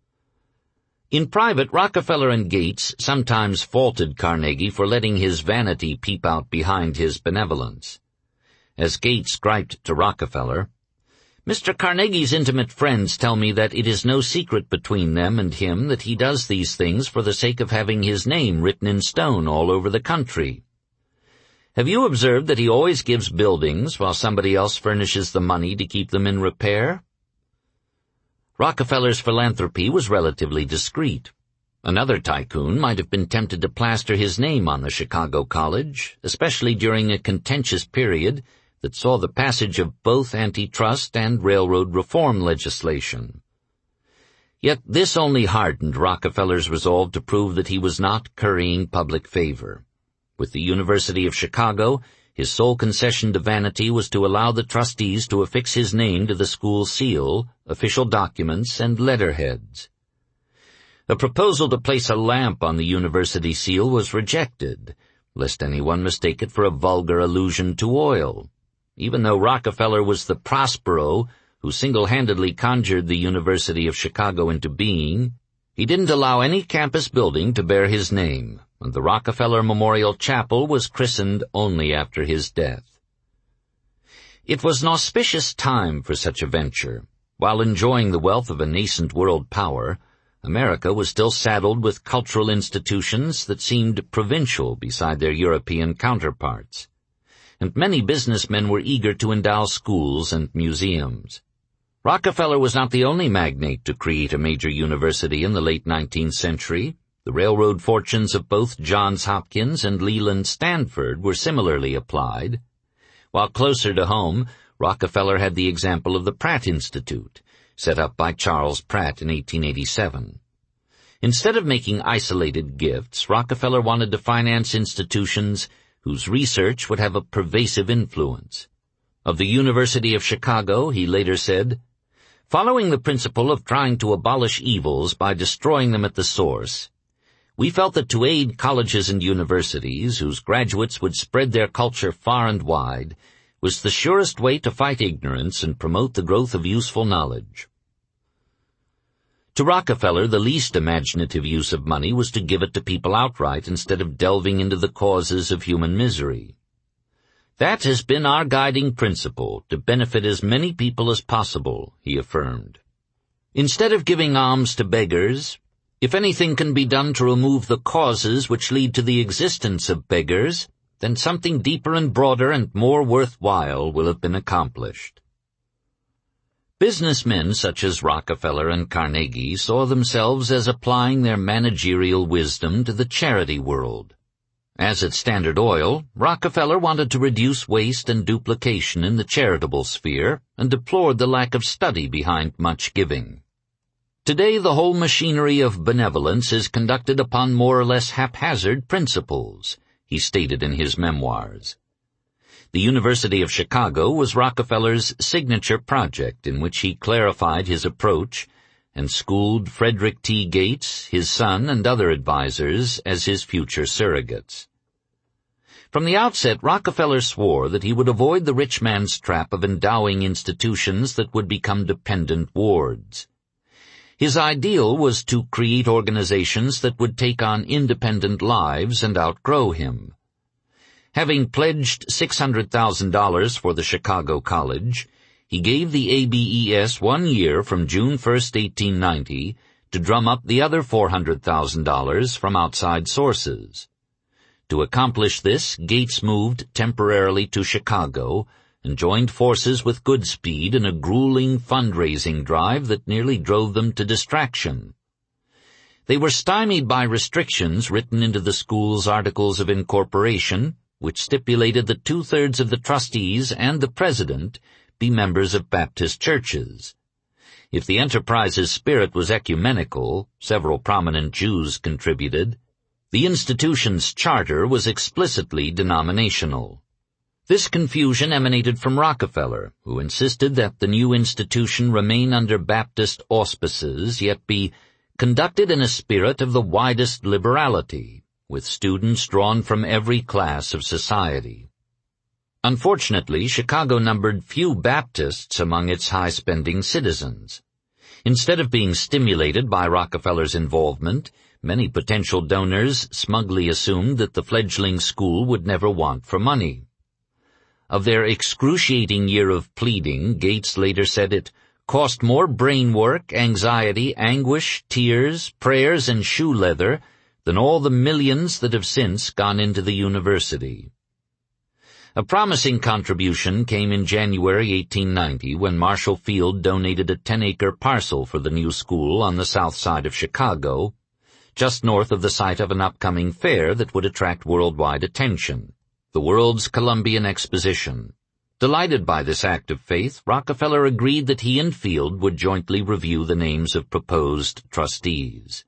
In private, Rockefeller and Gates sometimes faulted Carnegie for letting his vanity peep out behind his benevolence. As Gates griped to Rockefeller, "Mister Carnegie's intimate friends tell me that it is no secret between them and him that he does these things for the sake of having his name written in stone all over the country. Have you observed that he always gives buildings while somebody else furnishes the money to keep them in repair?" Rockefeller's philanthropy was relatively discreet. Another tycoon might have been tempted to plaster his name on the Chicago College, especially during a contentious period that saw the passage of both antitrust and railroad reform legislation. Yet this only hardened Rockefeller's resolve to prove that he was not currying public favor. With the University of Chicago, his sole concession to vanity was to allow the trustees to affix his name to the school seal, official documents, and letterheads. A proposal to place a lamp on the university seal was rejected, lest anyone mistake it for a vulgar allusion to oil. Even though Rockefeller was the Prospero who single-handedly conjured the University of Chicago into being, he didn't allow any campus building to bear his name, and the Rockefeller Memorial Chapel was christened only after his death. It was an auspicious time for such a venture. While enjoying the wealth of a nascent world power, America was still saddled with cultural institutions that seemed provincial beside their European counterparts. and many businessmen were eager to endow schools and museums. Rockefeller was not the only magnate to create a major university in the late nineteenth century. The railroad fortunes of both Johns Hopkins and Leland Stanford were similarly applied. While closer to home, Rockefeller had the example of the Pratt Institute, set up by Charles Pratt in eighteen eighty-seven. Instead of making isolated gifts, Rockefeller wanted to finance institutions whose research would have a pervasive influence. Of the University of Chicago, he later said, "Following the principle of trying to abolish evils by destroying them at the source, we felt that to aid colleges and universities whose graduates would spread their culture far and wide was the surest way to fight ignorance and promote the growth of useful knowledge." To Rockefeller, the least imaginative use of money was to give it to people outright instead of delving into the causes of human misery. "That has been our guiding principle, to benefit as many people as possible," he affirmed. Instead of giving alms to beggars, if anything can be done to remove the causes which lead to the existence of beggars, then something deeper and broader and more worthwhile will have been accomplished. Businessmen such as Rockefeller and Carnegie saw themselves as applying their managerial wisdom to the charity world. As at Standard Oil, Rockefeller wanted to reduce waste and duplication in the charitable sphere and deplored the lack of study behind much giving. "Today the whole machinery of benevolence is conducted upon more or less haphazard principles," he stated in his memoirs. The University of Chicago was Rockefeller's signature project in which he clarified his approach and schooled Frederick T. Gates, his son, and other advisers as his future surrogates. From the outset, Rockefeller swore that he would avoid the rich man's trap of endowing institutions that would become dependent wards. His ideal was to create organizations that would take on independent lives and outgrow him. Having pledged six hundred thousand dollars for the Chicago College, he gave the A B E S one year from June first, eighteen ninety, to drum up the other four hundred thousand dollars from outside sources. To accomplish this, Gates moved temporarily to Chicago and joined forces with Goodspeed in a grueling fundraising drive that nearly drove them to distraction. They were stymied by restrictions written into the school's Articles of Incorporation, which stipulated that two-thirds of the trustees and the president be members of Baptist churches. If the enterprise's spirit was ecumenical, several prominent Jews contributed. The institution's charter was explicitly denominational. This confusion emanated from Rockefeller, who insisted that the new institution remain under Baptist auspices, yet be conducted in a spirit of the widest liberality, with students drawn from every class of society. Unfortunately, Chicago numbered few Baptists among its high-spending citizens. Instead of being stimulated by Rockefeller's involvement, many potential donors smugly assumed that the fledgling school would never want for money. Of their excruciating year of pleading, Gates later said it cost more brain work, anxiety, anguish, tears, prayers, and shoe leather than all the millions that have since gone into the university. A promising contribution came in January eighteen ninety when Marshall Field donated a ten-acre parcel for the new school on the south side of Chicago, just north of the site of an upcoming fair that would attract worldwide attention, the World's Columbian Exposition. Delighted by this act of faith, Rockefeller agreed that he and Field would jointly review the names of proposed trustees.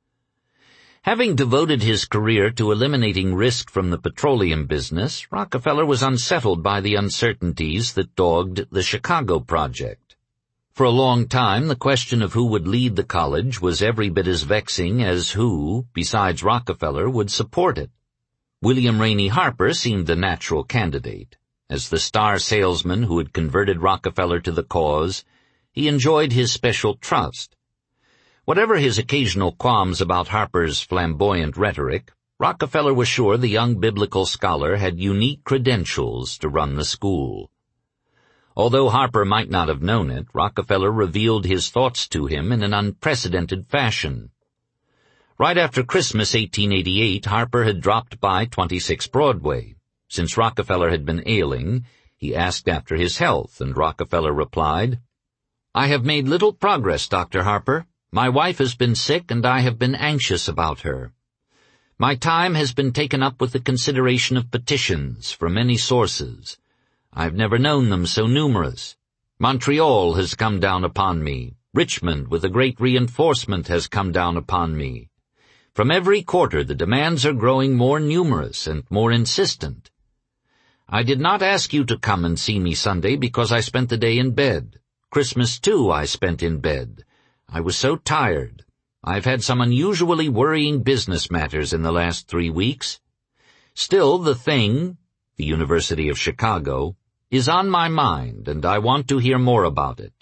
Having devoted his career to eliminating risk from the petroleum business, Rockefeller was unsettled by the uncertainties that dogged the Chicago project. For a long time, the question of who would lead the college was every bit as vexing as who, besides Rockefeller, would support it. William Rainey Harper seemed the natural candidate. As the star salesman who had converted Rockefeller to the cause, he enjoyed his special trust. Whatever his occasional qualms about Harper's flamboyant rhetoric, Rockefeller was sure the young biblical scholar had unique credentials to run the school. Although Harper might not have known it, Rockefeller revealed his thoughts to him in an unprecedented fashion. Right after Christmas eighteen eighty-eight, Harper had dropped by twenty-six Broadway. Since Rockefeller had been ailing, he asked after his health, and Rockefeller replied, "I have made little progress, Doctor Harper. My wife has been sick, and I have been anxious about her. My time has been taken up with the consideration of petitions from many sources. I have never known them so numerous. Montreal has come down upon me. Richmond, with a great reinforcement, has come down upon me. From every quarter the demands are growing more numerous and more insistent. I did not ask you to come and see me Sunday because I spent the day in bed. Christmas, too, I spent in bed. I was so tired. I've had some unusually worrying business matters in the last three weeks. Still, the thing, the University of Chicago, is on my mind, and I want to hear more about it."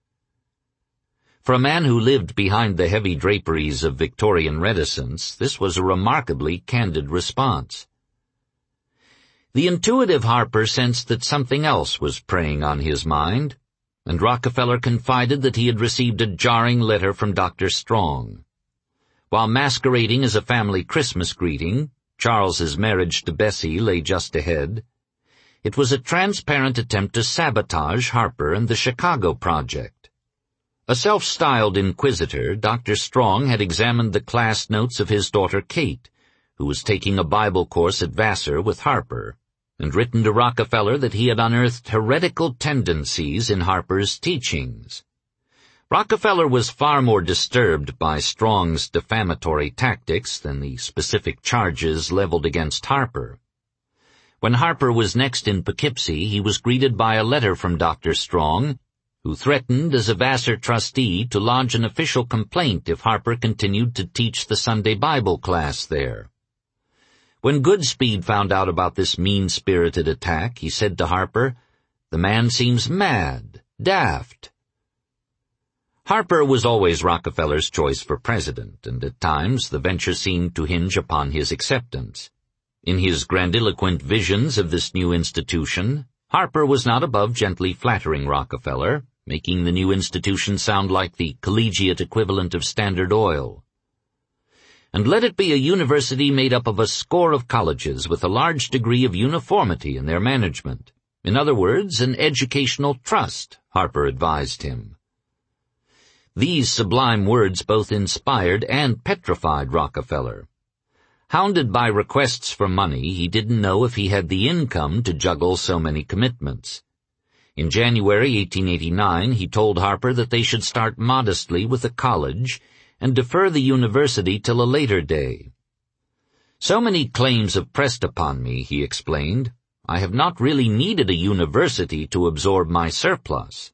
For a man who lived behind the heavy draperies of Victorian reticence, this was a remarkably candid response. The intuitive Harper sensed that something else was preying on his mind, and Rockefeller confided that he had received a jarring letter from Doctor Strong. While masquerading as a family Christmas greeting, Charles's marriage to Bessie lay just ahead. It was a transparent attempt to sabotage Harper and the Chicago Project. A self-styled inquisitor, Doctor Strong had examined the class notes of his daughter Kate, who was taking a Bible course at Vassar with Harper, and written to Rockefeller that he had unearthed heretical tendencies in Harper's teachings. Rockefeller was far more disturbed by Strong's defamatory tactics than the specific charges leveled against Harper. When Harper was next in Poughkeepsie, he was greeted by a letter from Doctor Strong, who threatened as a Vassar trustee to lodge an official complaint if Harper continued to teach the Sunday Bible class there. When Goodspeed found out about this mean-spirited attack, he said to Harper, "The man seems mad, daft." Harper was always Rockefeller's choice for president, and at times the venture seemed to hinge upon his acceptance. In his grandiloquent visions of this new institution, Harper was not above gently flattering Rockefeller, making the new institution sound like the collegiate equivalent of Standard Oil. And let it be a university made up of a score of colleges with a large degree of uniformity in their management. In other words, an educational trust, Harper advised him. These sublime words both inspired and petrified Rockefeller. Hounded by requests for money, he didn't know if he had the income to juggle so many commitments. In January eighteen eighty-nine, he told Harper that they should start modestly with a college and defer the university till a later day. "So many claims have pressed upon me," he explained. "I have not really needed a university to absorb my surplus."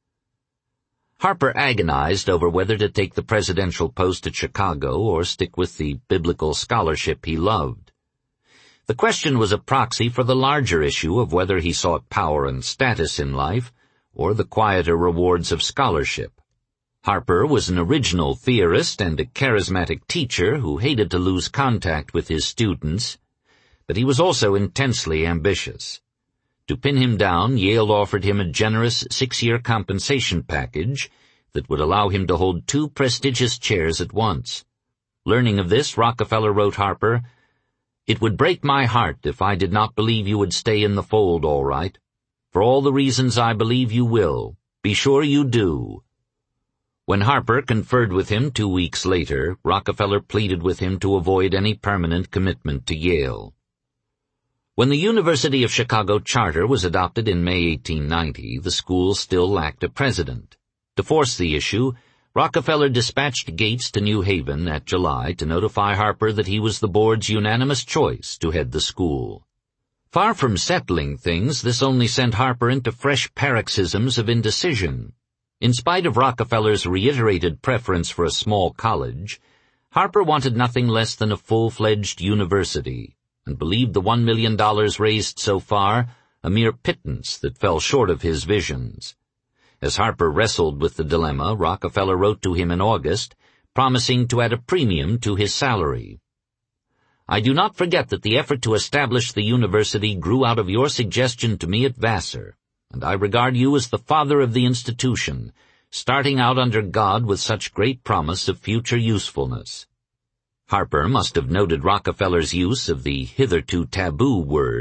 Harper agonized over whether to take the presidential post at Chicago or stick with the biblical scholarship he loved. The question was a proxy for the larger issue of whether he sought power and status in life or the quieter rewards of scholarship. Harper was an original theorist and a charismatic teacher who hated to lose contact with his students, but he was also intensely ambitious. To pin him down, Yale offered him a generous six-year compensation package that would allow him to hold two prestigious chairs at once. Learning of this, Rockefeller wrote Harper, "It would break my heart if I did not believe you would stay in the fold all right. For all the reasons I believe you will. Be sure you do." When Harper conferred with him two weeks later, Rockefeller pleaded with him to avoid any permanent commitment to Yale. When the University of Chicago charter was adopted in May eighteen ninety, the school still lacked a president. To force the issue, Rockefeller dispatched Gates to New Haven that July to notify Harper that he was the board's unanimous choice to head the school. Far from settling things, this only sent Harper into fresh paroxysms of indecision. In spite of Rockefeller's reiterated preference for a small college, Harper wanted nothing less than a full-fledged university, and believed the one million dollars raised so far a mere pittance that fell short of his visions. As Harper wrestled with the dilemma, Rockefeller wrote to him in August, promising to add a premium to his salary. "I do not forget that the effort to establish the university grew out of your suggestion to me at Vassar, and I regard you as the father of the institution, starting out under God with such great promise of future usefulness." Harper must have noted Rockefeller's use of the hitherto taboo word,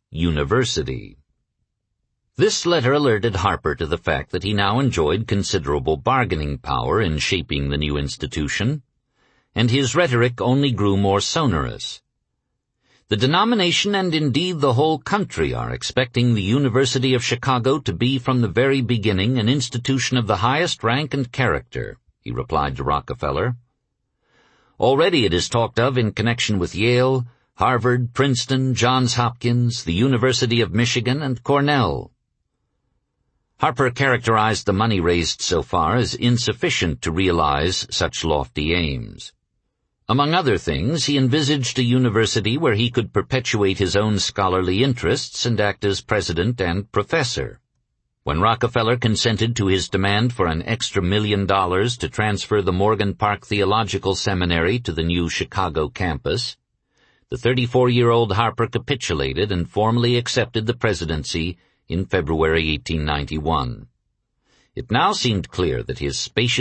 University. This letter alerted Harper to the fact that he now enjoyed considerable bargaining power in shaping the new institution, and his rhetoric only grew more sonorous. The denomination and indeed the whole country are expecting the University of Chicago to be from the very beginning an institution of the highest rank and character, he replied to Rockefeller. Already it is talked of in connection with Yale, Harvard, Princeton, Johns Hopkins, the University of Michigan, and Cornell. Harper characterized the money raised so far as insufficient to realize such lofty aims. Among other things, he envisaged a university where he could perpetuate his own scholarly interests and act as president and professor. When Rockefeller consented to his demand for an extra million dollars to transfer the Morgan Park Theological Seminary to the new Chicago campus, the thirty-four-year-old Harper capitulated and formally accepted the presidency in February eighteen ninety-one. It now seemed clear that his spacious